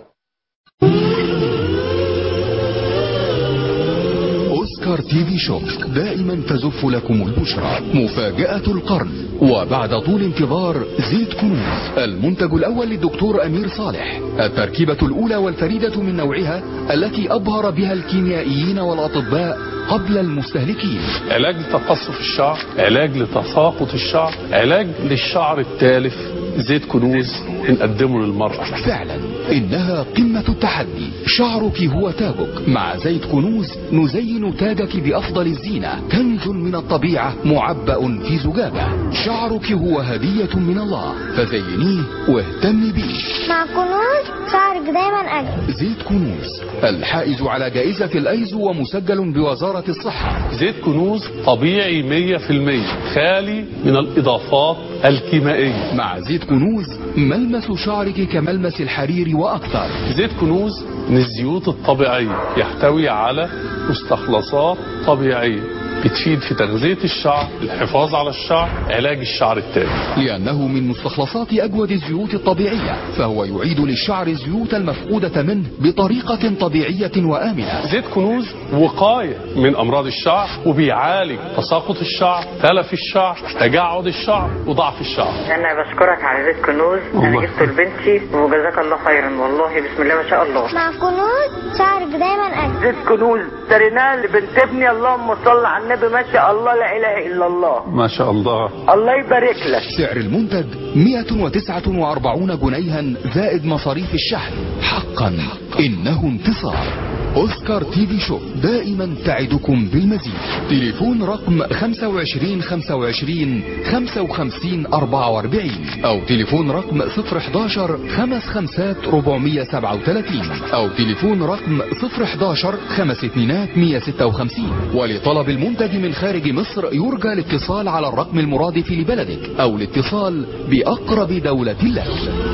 أوسكار تي في شوب دائما تزف لكم البشرى. مفاجأة القرن وبعد طول انتظار زيت كنوز، المنتج الأول للدكتور أمير صالح، التركيبة الأولى والفريدة من نوعها التي أبهر بها الكيميائيين والأطباء قبل المستهلكين. علاج لتقصف الشعر، علاج لتساقط الشعر، علاج للشعر التالف. زيت كنوز بنقدمه للمرأة. فعلا إنها قمة التحدي. شعرك هو تاجك. مع زيت كنوز نزين تاجك بأفضل الزينة، كنز من الطبيعة معبأ في زجاجة. شعرك هو هدية من الله، فزينيه واهتمي بيه. مع كنوز شعرك دايما أجمل. زيت كنوز الحائز على جائزة الأيزو ومسجل بوزارة الصحة. زيت كنوز طبيعي مية في المية، خالي من الإضافات الكيميائية. مع زيت كنوز ملمس شعرك كملمس الحرير وأكثر. زيت كنوز من الزيوت الطبيعية، يحتوي على مستخلصات طبيعية بتفيد في تغذية الشعر، الحفاظ على الشعر، علاج الشعر التالف. لأنه من مستخلصات أجود الزيوت الطبيعية، فهو يعيد للشعر الزيوت المفقودة منه بطريقة طبيعية وآمنة. زيت كنوز وقاية من أمراض الشعر، وبيعالج تساقط الشعر، تلف الشعر، تجعد الشعر، وضعف الشعر. أنا بشكرك على زيت كنوز، أنا جبته لبنتي وجزاك الله خيرا، والله بسم الله ما شاء الله. مع كنوز شعرك دايما أجمل. زيت كنوز اشتريناه لبنت ابني، اللهم صل على النبي، ما شاء الله لا اله الا الله، ما شاء الله، الله يبارك لك. سعر المنتج مئة وتسعة وأربعين جنيها زائد مصاريف الشحن. حقا إنه انتصار. أوسكار تي في شوب دائما تعدكم بالمزيد. تليفون رقم خمسة وعشرين خمسة وعشرين خمسة وخمسين أربعة وأربعين أو تليفون رقم صفر حداشر خمس خمسات أربعمية سبعة وثلاثين أو تليفون رقم صفر حداشر خمس اتنينات مية ستة وخمسين. ولطلب المنتج من خارج مصر يرجى الاتصال على الرقم المرادف لبلدك أو الاتصال بأقرب دولة لك.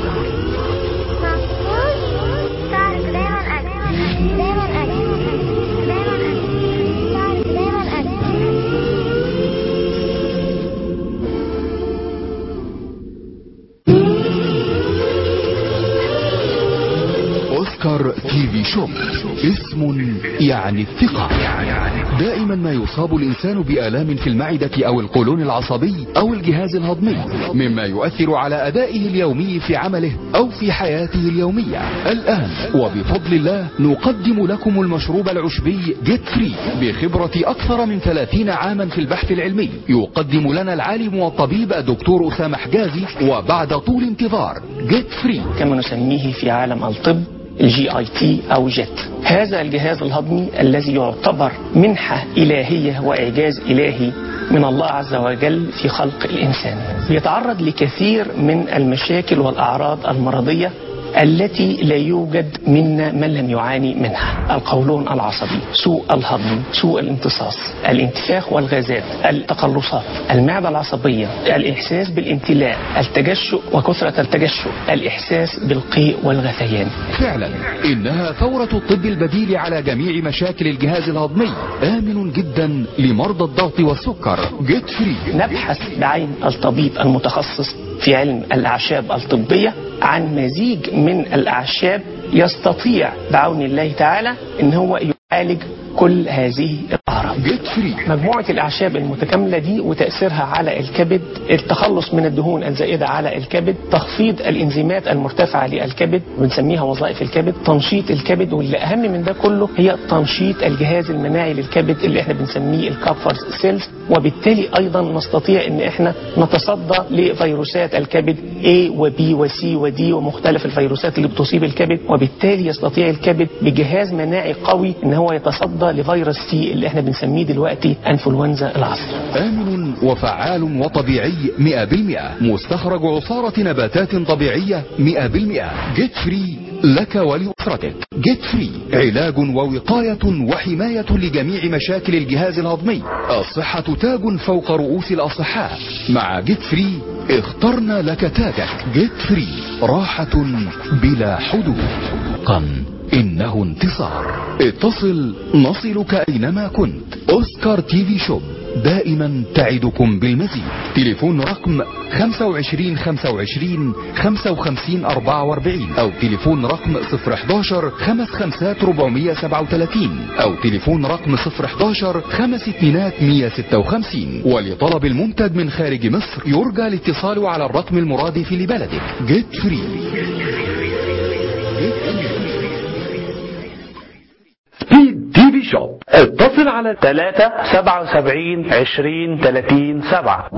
أوسكار تي في شوب اسم يعني الثقة. دائما ما يصاب الإنسان بآلام في المعدة أو القولون العصبي أو الجهاز الهضمي، مما يؤثر على أدائه اليومي في عمله أو في حياته اليومية. الآن وبفضل الله نقدم لكم المشروب العشبي جيت فري بخبرة أكثر من ثلاثين عاما في البحث العلمي. يقدم لنا العالم والطبيب الدكتور أسامة حجازي، وبعد طول انتظار جيت فري كما نسميه في عالم الطب الجي اي تي او جيت. هذا الجهاز الهضمي الذي يعتبر منحة إلهية وإعجاز إلهي من الله عز وجل في خلق الإنسان، يتعرض لكثير من المشاكل والأعراض المرضية التي لا يوجد منا من لم يعاني منها. القولون العصبي، سوء الهضم، سوء الامتصاص، الانتفاخ والغازات، التقلصات، المعدة العصبية، الإحساس بالامتلاء، التجشؤ وكثرة التجشؤ، الإحساس بالقيء والغثيان. فعلا إنها ثورة الطب البديل على جميع مشاكل الجهاز الهضمي، آمن جدا لمرضى الضغط والسكر. جيت فري. نبحث بعين الطبيب المتخصص في علم الأعشاب الطبية عن مزيج من الأعشاب يستطيع بعون الله تعالى إن هو يعالج كل هذه الأعراض. الحرارة. جيت فري مجموعة الأعشاب المتكاملة دي وتأثيرها على الكبد، التخلص من الدهون الزائدة على الكبد، تخفيض الإنزيمات المرتفعة للكبد بنسميها وظائف الكبد، تنشيط الكبد، واللي أهم من ده كله هي تنشيط الجهاز المناعي للكبد اللي احنا بنسميه الكابفر سيلز، وبالتالي أيضا نستطيع أن احنا نتصدى لفيروسات الكبد A و B و C و D ومختلف الفيروسات اللي بتصيب الكبد، وبالتالي يستطيع الكبد بجهاز مناعي قوي ان هو يتصدى لفيروس سي اللي احنا بنسميه دلوقتي انفلونزا العصر. آمن وفعال وطبيعي مئة بالمئة، مستخرج عصارة نباتات طبيعية مئة بالمئة. جيت فري لك ولأسرتك. جيت فري علاج ووقاية وحماية لجميع مشاكل الجهاز الهضمي. الصحة تاج فوق رؤوس الأصحاء. مع جيت فري اخترنا لك تاجك. جيت فري راحة بلا حدود. قن إنه انتصار. اتصل نصلك أينما كنت. أوسكار تي في شوب دائما تعدكم بالمزيد. تليفون رقم خمسة وعشرين خمسة وعشرين خمسة وخمسين أربعة وأربعين أو تليفون رقم صفر حداشر خمس خمسات ربعمية سبعة وثلاثين أو تليفون رقم صفر حداشر خمس اتنينات مية ستة وخمسين. ولطلب المنتج من خارج مصر يرجى الاتصال على الرقم المرادف لبلدك. جيت فري. سبيد تي في شوب اتصل على ثلاثة سبعة وسبعين عشرين ثلاثين سبعة.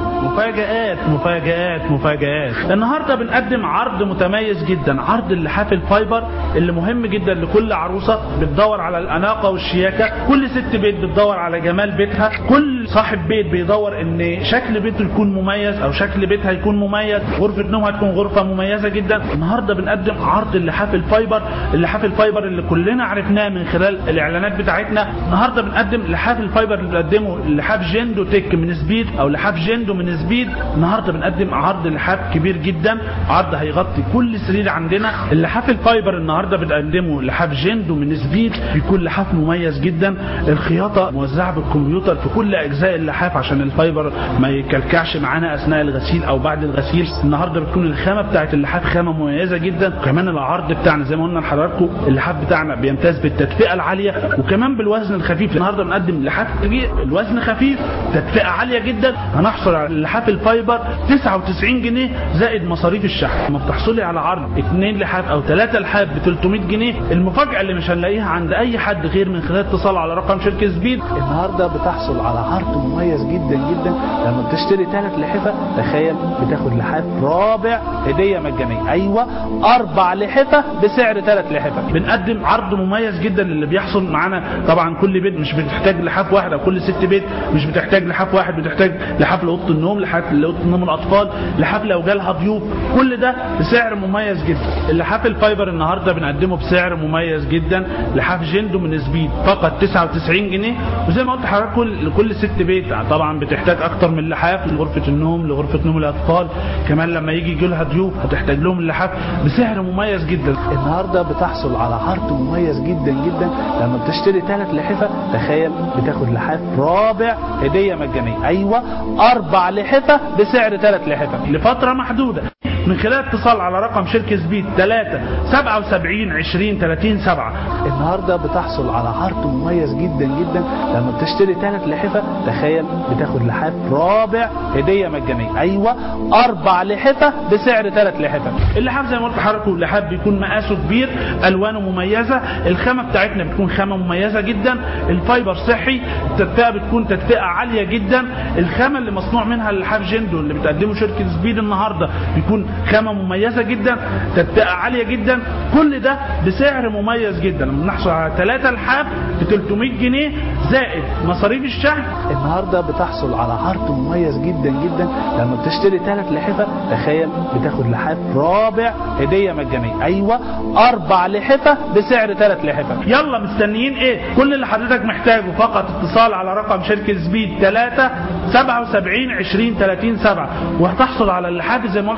مفاجآت مفاجآت مفاجآت. النهارده بنقدم عرض متميز جدا، عرض اللحاف الفايبر اللي مهم جدا لكل عروسه بتدور على الاناقه والشياكه، كل ست بيت بتدور على جمال بيتها، كل صاحب بيت بيدور ان شكل بيته يكون مميز او شكل بيتها يكون مميز، غرفه نومها تكون غرفه مميزه جدا. النهارده بنقدم عرض اللحاف الفايبر، اللحاف الفايبر اللي كلنا عرفناه من خلال الاعلانات بتاعتنا. النهارده بنقدم لحاف الفايبر اللي بنقدمه لحاف جندو تك من سبيد او لحاف جندو من سبيد. النهارده بنقدم عرض لحاف كبير جدا، عرض هيغطي كل سرير عندنا. اللحاف الفايبر النهارده بنقدمه لحاف جندو من سبيد، بيكون لحاف مميز جدا، الخياطه موزعه بالكمبيوتر في كل اجزاء اللحاف عشان الفايبر ما يكلكعش معانا اثناء الغسيل او بعد الغسيل. النهارده بتكون الخامه بتاعه اللحاف خامه مميزه جدا، وكمان العرض بتاعنا زي ما قلنا لحضراتكم اللحاف بتاعنا بيمتاز بالتدفئه العاليه وكمان بالوزن الخفيف. النهارده بنقدم لحاف الوزن خفيف، تدفئه عاليه جدا. هنحصل على اللحاف الفايبر تسعة وتسعين جنيه زائد مصاريف الشحن. لما بتحصلي على عرض اثنين لحاف او ثلاثة لحاف ب ثلاثمية جنيه، المفاجاه اللي مش هنلاقيها عند اي حد غير من خلال اتصال على رقم شركه سبيد. النهارده بتحصل على عرض مميز جدا جدا، لما بتشتري ثلاث لحفه تخيل بتاخد لحاف رابع هديه مجانيه. ايوه اربع لحفه بسعر ثلاث لحفه. بنقدم عرض مميز جدا اللي بيحصل معانا. طبعا كل بيت مش بتحتاج لحاف واحد او كل ست بيت مش بتحتاج لحاف واحد، بتحتاج لحاف لاوضه النوم، لحاف لاوضه نوم الاطفال، لحاف لو جالها ضيوف، كل ده بسعر مميز جدا. اللحاف الفايبر النهارده بنقدمه بسعر مميز جدا، لحاف جندو من سبيد فقط تسعة وتسعين جنيه. وزي ما قلت لحضراتكم لكل ست بيت طبعا بتحتاج اكتر من لحاف، لغرفه النوم، لغرفه نوم الاطفال، كمان لما يجي يجي لها ضيوف هتحتاج لهم اللحاف بسعر مميز جدا. النهارده بتحصل على عرض مميز جدا جدا، لما بتشتري ثلاث لحفه تخيل بتاخد لحاف رابع هديه مجانيه. ايوه اربع لحفه بسعر ثلاث لحفه لفتره محدوده من خلال اتصال على رقم شركة سبيد ثلاثة سبعة وسبعين عشرين ثلاثين سبعة. النهارده بتحصل على عرض مميز جدا جدا، لما بتشتري ثلاث لحفه تخيل بتاخد لحاف رابع هديه مجانيه. ايوه اربع لحفه بسعر ثلاث لحفه. اللحاف زي ما قلت لحضراتكم اللحاف بيكون مقاسه كبير، الوانه مميزه، الخامه بتاعتنا بتكون خامه مميزه جدا، الفايبر صحي، التدفئه بتكون تدفئه عاليه جدا، الخامه اللي مصنوع منها اللحاف جندو اللي بتقدمه شركه سبيد النهارده بيكون خامه مميزه جدا، تدفئه عاليه جدا، كل ده بسعر مميز جدا. لما نحصل على ثلاثة لحاف ب ثلاثمية جنيه زائد مصاريف الشحن. النهارده بتحصل على عرض مميز جدا جدا، لما بتشتري ثلاث لحفه تخيل بتاخد لحاف رابع هديه مجانيه. ايوه اربع لحفه بسعر ثلاث لحفه. يلا مستنيين ايه؟ كل اللي حضرتك محتاجه فقط اتصال على رقم شركه سبيد ثلاثة سبعة وسبعين عشرين ثلاثين سبعة وهتحصل على اللحاف زي ما قلت لحضرتك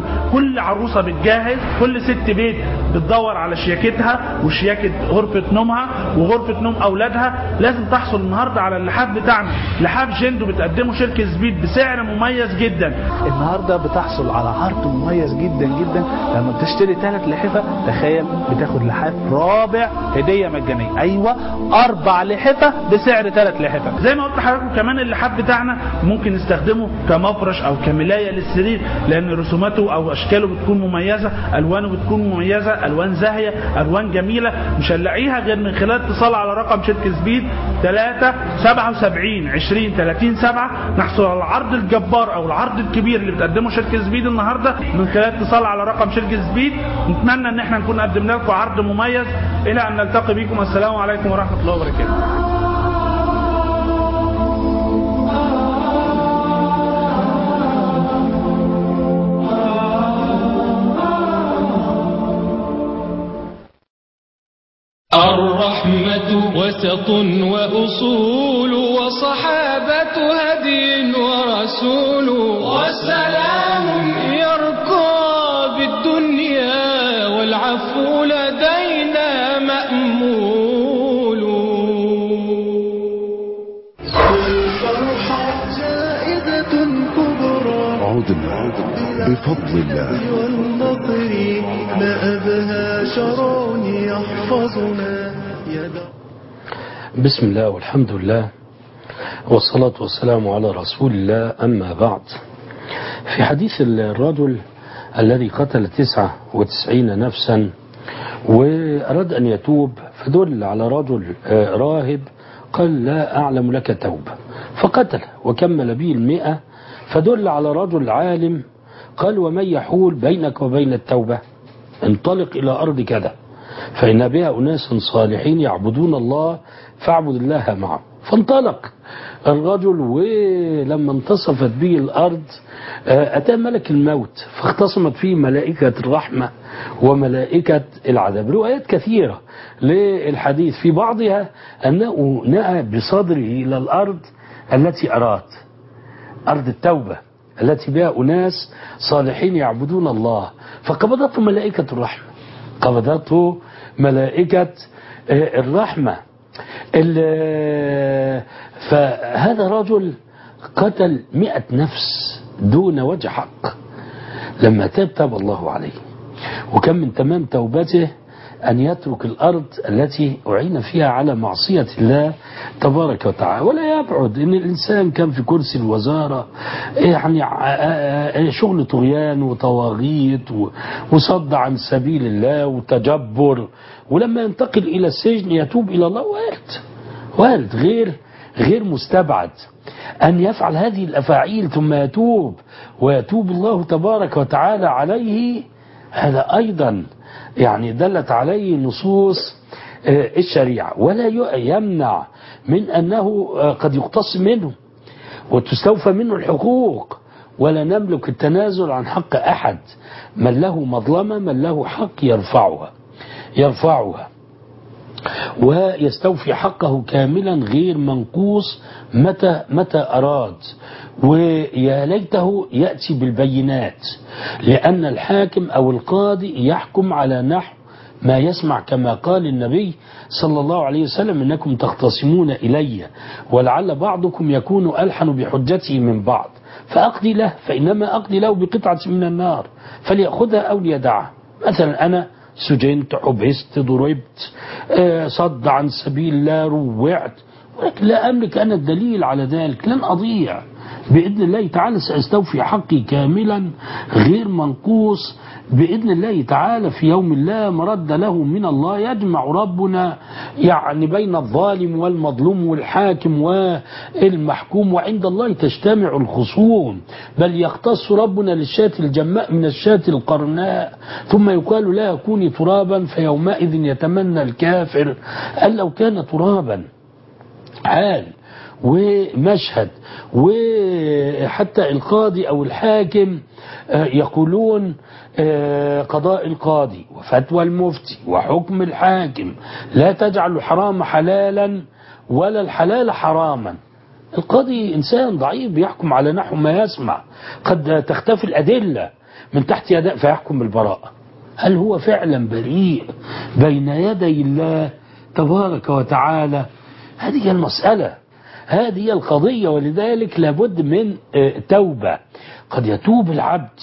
كل عروسة بتجهز، كل ست بيت بتدور على شياكتها وشياكة غرفة نومها وغرفة نوم أولادها. لازم تحصل النهاردة على اللحاف بتاعنا، لحاف جندو بتقدمه شركة سبيد بسعر مميز جدا. النهارده بتحصل على عرض مميز جدا جدا. لما بتشتري ثلاث لحفة تخيل بتاخد لحاف رابع هدية مجانية. ايوه اربع لحفة بسعر ثلاث لحفة. زي ما قلت لحضراتكم كمان اللحاف بتاعنا ممكن نستخدمه كمفرش او كملاية للسرير، لان رسوماته او اشكاله بتكون مميزة، الوانه بتكون مميزة، الوان زاهية، الوان جميلة، مش هنلاقيها غير من خلال اتصال على رقم شركة سبيد ثلاثة سبعة وسبعين عشرين ثلاثين سبعة. نحصل على العرض الجبار او العرض الكبير اللي بتقدمه شركة سبيد النهارده من خلال اتصال على رقم شركة سبيد. نتمنى ان احنا نكون قدمنا لكم عرض مميز. الى ان نلتقي بكم، السلام عليكم ورحمة الله وبركاته. الرحمة وسط وأصول وصحابة هدي ورسول والسلام يرقى بالدنيا والعفو لدينا مأمول. الفرحة جائزة كبرى عدنا بفضل الله والنصر ما أبهى شرون يحفظنا يدا. بسم الله والحمد لله والصلاة والسلام على رسول الله. أما بعد، في حديث الرجل الذي قتل تسعة وتسعين نفسا وأراد أن يتوب، فدل على رجل راهب قال لا أعلم لك توبة فقتل وكمل به المئة، فدل على رجل عالم قال ومن يحول بينك وبين التوبة؟ انطلق إلى أرض كذا فإن بها أناس صالحين يعبدون الله فاعبد الله معهم. فانطلق الرجل، ولما انتصفت به الأرض أتى ملك الموت فاختصمت فيه ملائكة الرحمة وملائكة العذاب. روايات كثيرة للحديث، في بعضها أنه نأى بصدره إلى الأرض التي أراد، أرض التوبة التي بها أناس صالحين يعبدون الله، فقبضته ملائكة الرحمة، قبضته ملائكة الرحمة. فهذا رجل قتل مئة نفس دون وجه حق، لما تاب تاب الله عليه. وكم من تمام توبته أن يترك الأرض التي أعين فيها على معصية الله تبارك وتعالى. ولا يبعد أن الإنسان كان في كرسي الوزارة يعني شغل طغيان وطواغيت وصد عن سبيل الله وتجبر، ولما ينتقل إلى السجن يتوب إلى الله. وارد وارد غير غير مستبعد أن يفعل هذه الأفاعيل ثم يتوب ويتوب الله تبارك وتعالى عليه. هذا أيضا يعني دلت عليه نصوص الشريعة، ولا يمنع من أنه قد يقتص منه وتستوفى منه الحقوق، ولا نملك التنازل عن حق أحد. من له مظلمة من له حق يرفعها يرفعها ويستوفي حقه كاملا غير منقوص متى متى أراد. ويا ليته يأتي بالبينات، لأن الحاكم أو القاضي يحكم على نحو ما يسمع، كما قال النبي صلى الله عليه وسلم إنكم تختصمون إلي ولعل بعضكم يكون ألحن بحجته من بعض فأقضي له، فإنما أقضي له بقطعة من النار فليأخذها أو ليدعها. مثلا أنا سجنت، حبست، ضربت، صد عن سبيل الله، روعت، ولكن لا أملك أنا الدليل على ذلك، لن أضيع بإذن الله تعالى، سأستوفي حقي كاملا غير منقوص بإذن الله تعالى. في يوم لا مرد له من الله يجمع ربنا يعني بين الظالم والمظلوم والحاكم والمحكوم، وعند الله تجتمع الخصوم، بل يختص ربنا للشاة الجماء من الشاة القرناء ثم يقال لها كوني ترابا، فيومئذ يتمنى الكافر أن لو كان ترابا. حال ومشهد. وحتى القاضي أو الحاكم يقولون قضاء القاضي وفتوى المفتي وحكم الحاكم لا تجعل الحرام حلالا ولا الحلال حراما. القاضي إنسان ضعيف يحكم على نحو ما يسمع، قد تختفي الأدلة من تحت يديه فيحكم بالبراءة. هل هو فعلا بريء بين يدي الله تبارك وتعالى؟ هذه هي المسألة، هذه هي القضية. ولذلك لابد من توبة. قد يتوب العبد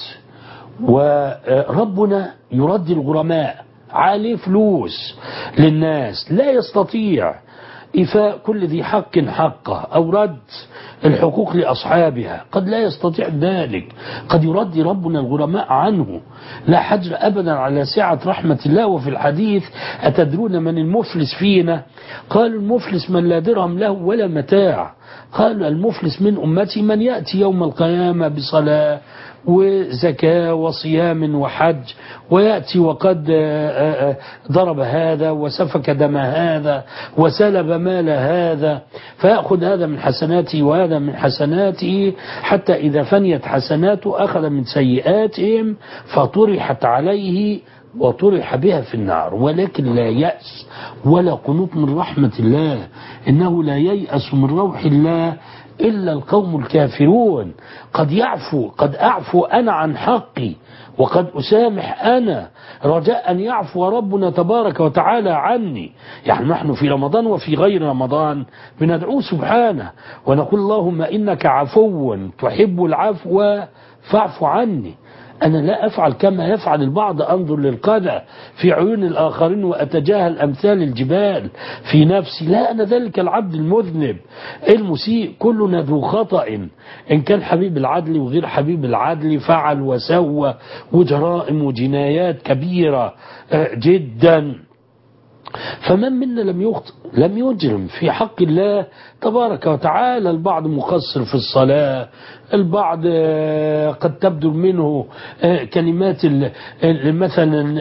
وربنا يرد الغرماء، عليه فلوس للناس لا يستطيع إيفاء كل ذي حق حقه أو رد الحقوق لأصحابها، قد لا يستطيع ذلك، قد يرد ربنا الغرماء عنه. لا حجر أبدا على سعة رحمة الله. وفي الحديث أتدرون من المفلس فينا؟ قالوا المفلس من لا درهم له ولا متاع. قال المفلس من أمتي من يأتي يوم القيامة بصلاة وزكاة وصيام وحج، ويأتي وقد ضرب هذا وسفك دم هذا وسلب مال هذا، فيأخذ هذا من حسناته وهذا من حسناته، حتى إذا فنيت حسناته أخذ من سيئاتهم فطرحت عليه وطرح بها في النار. ولكن لا يأس ولا قنوط من رحمة الله، إنه لا ييأس من روح الله إلا القوم الكافرون. قد يعفو قد أعفو أنا عن حقي وقد أسامح أنا رجاء أن يعفو ربنا تبارك وتعالى عني. يعني نحن في رمضان وفي غير رمضان بندعوه سبحانه ونقول اللهم إنك عفو تحب العفو فاعف عني. أنا لا أفعل كما يفعل البعض، أنظر للقدر في عيون الآخرين وأتجاهل أمثال الجبال في نفسي. لا، أنا ذلك العبد المذنب المسيء، كلنا ذو خطأ، إن كان حبيب العدل وغير حبيب العدل فعل وسوى وجرائم وجنايات كبيرة جدا. فمن منا لم يخطئ لم يجرم في حق الله تبارك وتعالى؟ البعض مقصر في الصلاة، البعض قد تبدو منه كلمات مثلا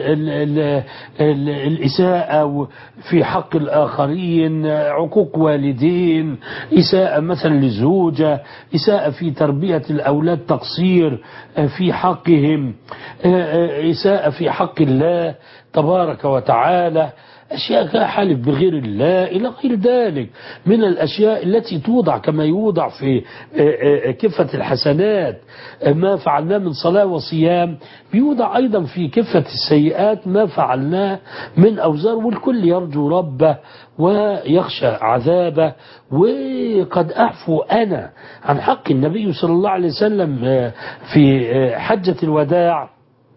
الإساءة في حق الآخرين، عقوق والدين، إساءة مثلا للزوجة، إساءة في تربية الأولاد، تقصير في حقهم، إساءة في حق الله تبارك وتعالى، أشياء كحلف بغير الله إلى غير ذلك من الأشياء التي توضع كما يوضع في كفة الحسنات ما فعلناه من صلاة وصيام، بيوضع أيضا في كفة السيئات ما فعلناه من أوزار. والكل يرجو ربه ويخشى عذابه. وقد أعفو أنا عن حق النبي صلى الله عليه وسلم في حجة الوداع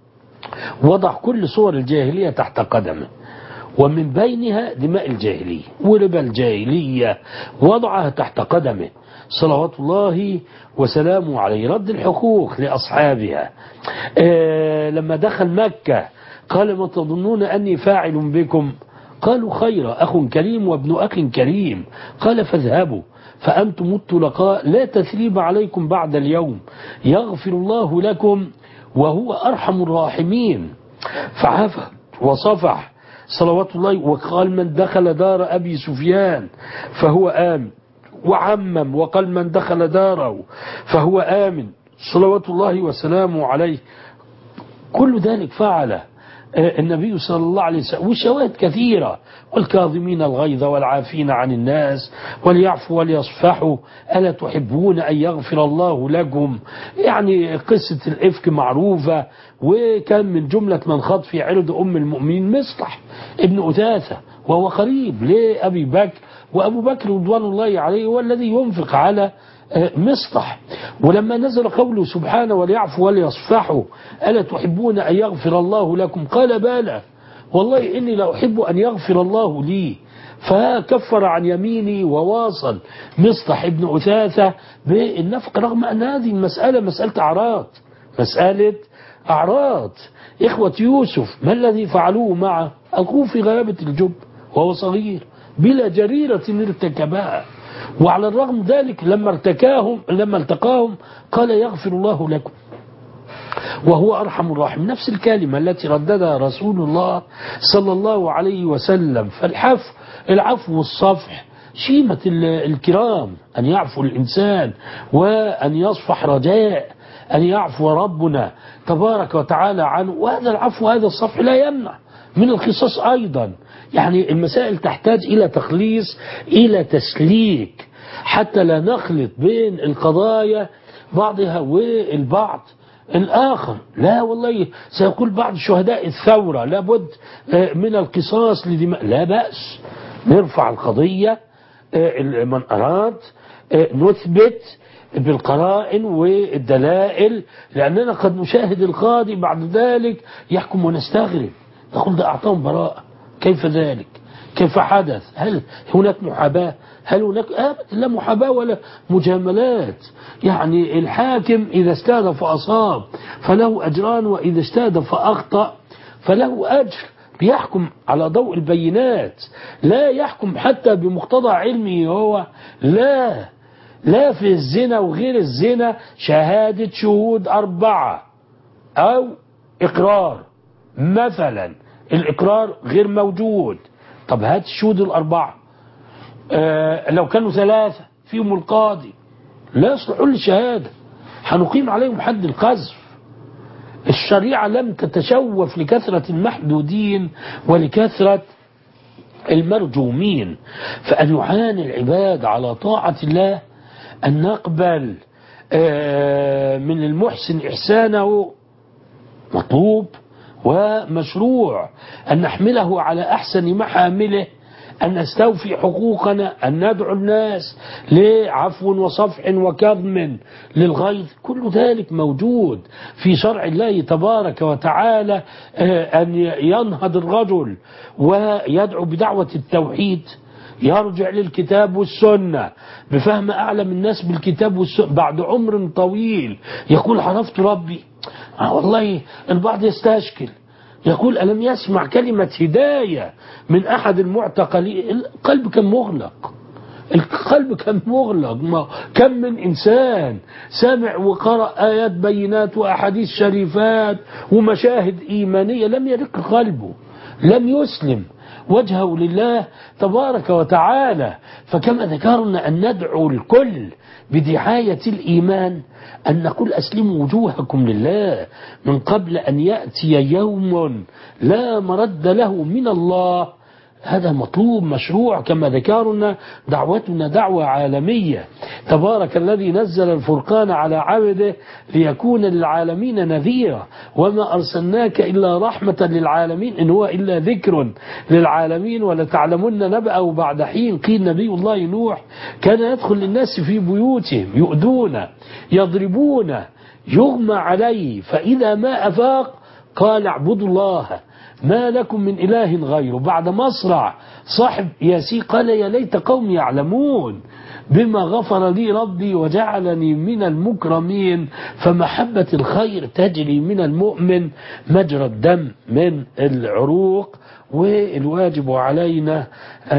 وضع كل صور الجاهلية تحت قدمه، ومن بينها دماء الجاهلية وربا الجاهلية وضعها تحت قدمه صلوات الله وسلامه عليه. رد الحقوق لأصحابها. آه لما دخل مكة قال ما تظنون أني فاعل بكم؟ قالوا خير، أخ كريم وابن أخ كريم. قال فاذهبوا فأنتم الطلقاء لا تثريب عليكم بعد اليوم يغفر الله لكم وهو أرحم الراحمين. فعفى وصفح صلوات الله. وقال من دخل دار أبي سفيان فهو آمن، وعمم وقال من دخل داره فهو آمن صلوات الله وسلامه عليه. كل ذلك فعله النبي صلى الله عليه وسلم، والشواهد كثيرة. والكاظمين الغيظ والعافين عن الناس وليعفوا وليصفحوا ألا تحبون أن يغفر الله لكم. يعني قصة الإفك معروفة، وكان من جملة من خاض في عرض أم المؤمنين مصطح ابن أثاثة، وهو قريب لأبي بكر، وأبو بكر رضوان الله عليه هو الذي ينفق على مصطح. ولما نزل قوله سبحانه وليعفوا وليصفحوا ألا تحبون أن يغفر الله لكم قال بلى والله إني لا أحب أن يغفر الله لي، فكفر عن يميني وواصل مصطح ابن أثاثة بالنفق، رغم أن هذه المسألة مسألة أعراض مسألة أعراض. إخوة يوسف ما الذي فعلوه معه؟ ألقوه في غيابة الجب وهو صغير بلا جريرة ارتكبها، وعلى الرغم ذلك لما ارتكاهم لما التقاهم قال يغفر الله لكم وهو أرحم الراحمين. نفس الكلمة التي رددها رسول الله صلى الله عليه وسلم. فالعفو العفو والصفح شيمة الكرام، أن يعفو الإنسان وأن يصفح رجاء أن يعفو ربنا تبارك وتعالى عنه. وهذا العفو هذا الصفح لا يمنع من القصاص أيضا. يعني المسائل تحتاج إلى تخليص إلى تسليك حتى لا نخلط بين القضايا بعضها والبعض. الآخر لا والله سيقول بعض شهداء الثورة لابد من القصاص لدماء، لا بأس نرفع القضية من أراد نثبت بالقرائن والدلائل، لأننا قد نشاهد القاضي بعد ذلك يحكم ونستغرب نقول ده أعطاهم براءة، كيف ذلك؟ كيف حدث؟ هل هناك محاباة؟ هل هناك أبدا لا محاباة ولا مجاملات؟ يعني الحاكم إذا اجتهد فأصاب فله أجران، وإذا اجتهد فأخطأ فله أجر، بيحكم على ضوء البينات، لا يحكم حتى بمقتضى علمه هو، لا لا في الزنا وغير الزنا شهادة شهود أربعة أو إقرار مثلا، الإقرار غير موجود، طب هات الشهود الأربعة آه لو كانوا ثلاثة فيهم القاضي لا يصلحون للشهادة، هنقيم عليهم حد القذف. الشريعة لم تتشوف لكثرة المحدودين ولكثرة المرجومين، فأن يعاني العباد على طاعة الله، أن نقبل آه من المحسن إحسانه مطلوب ومشروع، أن نحمله على أحسن محامله، أن نستوفي حقوقنا، أن ندعو الناس لعفو وصفح وكظم للغيظ، كل ذلك موجود في شرع الله تبارك وتعالى. أن ينهض الرجل ويدعو بدعوة التوحيد، يرجع للكتاب والسنة بفهم أعلم الناس بالكتاب والسنة بعد عمر طويل، يقول عرفت ربي. والله البعض يستشكل يقول ألم يسمع كلمة هداية من أحد المعتقلين؟ القلب كان مغلق، القلب كان مغلق، كم من إنسان سمع وقرأ آيات بينات وأحاديث شريفات ومشاهد إيمانية لم يرق قلبه، لم يسلم وجهه لله تبارك وتعالى. فكما ذكرنا أن ندعو الكل بدعاية الإيمان، أن نقول أسلموا وجوهكم لله من قبل أن يأتي يوم لا مرد له من الله، هذا مطلوب مشروع. كما ذكرنا دعوتنا دعوة عالمية، تبارك الذي نزل الفرقان على عبده ليكون للعالمين نذيرا، وما أرسلناك إلا رحمة للعالمين إن هو إلا ذكر للعالمين ولتعلمن نبأه بعد حين. قيل نبي الله نوح كان يدخل للناس في بيوتهم يؤذون يضربون يغمى عليه، فإذا ما أفاق قال اعبدوا الله ما لكم من إله غيره. بعد مصرع صاحب ياسين قال يا ليت قوم يعلمون بما غفر لي ربي وجعلني من المكرمين. فمحبة الخير تجري من المؤمن مجرى الدم من العروق، والواجب علينا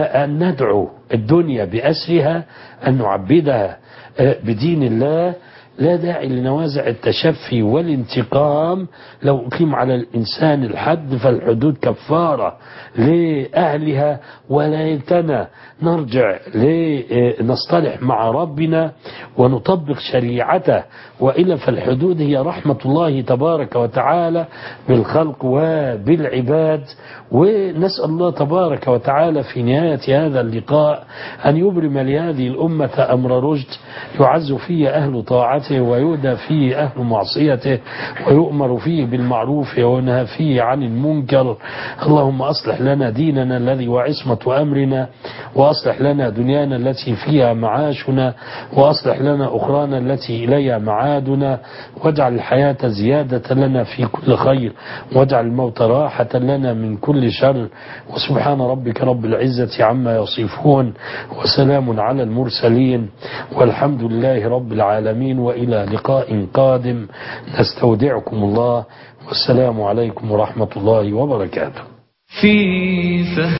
أن ندعو الدنيا بأسرها، أن نعبدها بدين الله، لا داعي لنوازع التشفي والانتقام. لو أقيم على الإنسان الحد فالحدود كفارة لأهلها، وليتنا نرجع لنصطلح مع ربنا ونطبق شريعته، وإلا فالحدود هي رحمة الله تبارك وتعالى بالخلق وبالعباد. ونسأل الله تبارك وتعالى في نهاية هذا اللقاء أن يبرم لهذه الأمة أمر رشد يعز فيه أهل طاعته ويهدى فيه أهل معصيته، ويؤمر فيه بالمعروف وينهى فيه عن المنكر. اللهم أصلح لنا ديننا الذي وعصمة أمرنا، وأصلح لنا دنيانا التي فيها معاشنا، وأصلح لنا أخرانا التي إليها معادنا، واجعل الحياة زيادة لنا في كل خير، واجعل الموت راحة لنا من كل شر. وسبحان ربك رب العزة عما يصفون، وسلام على المرسلين، والحمد لله رب العالمين. وإلى لقاء قادم نستودعكم الله، والسلام عليكم ورحمة الله وبركاته. في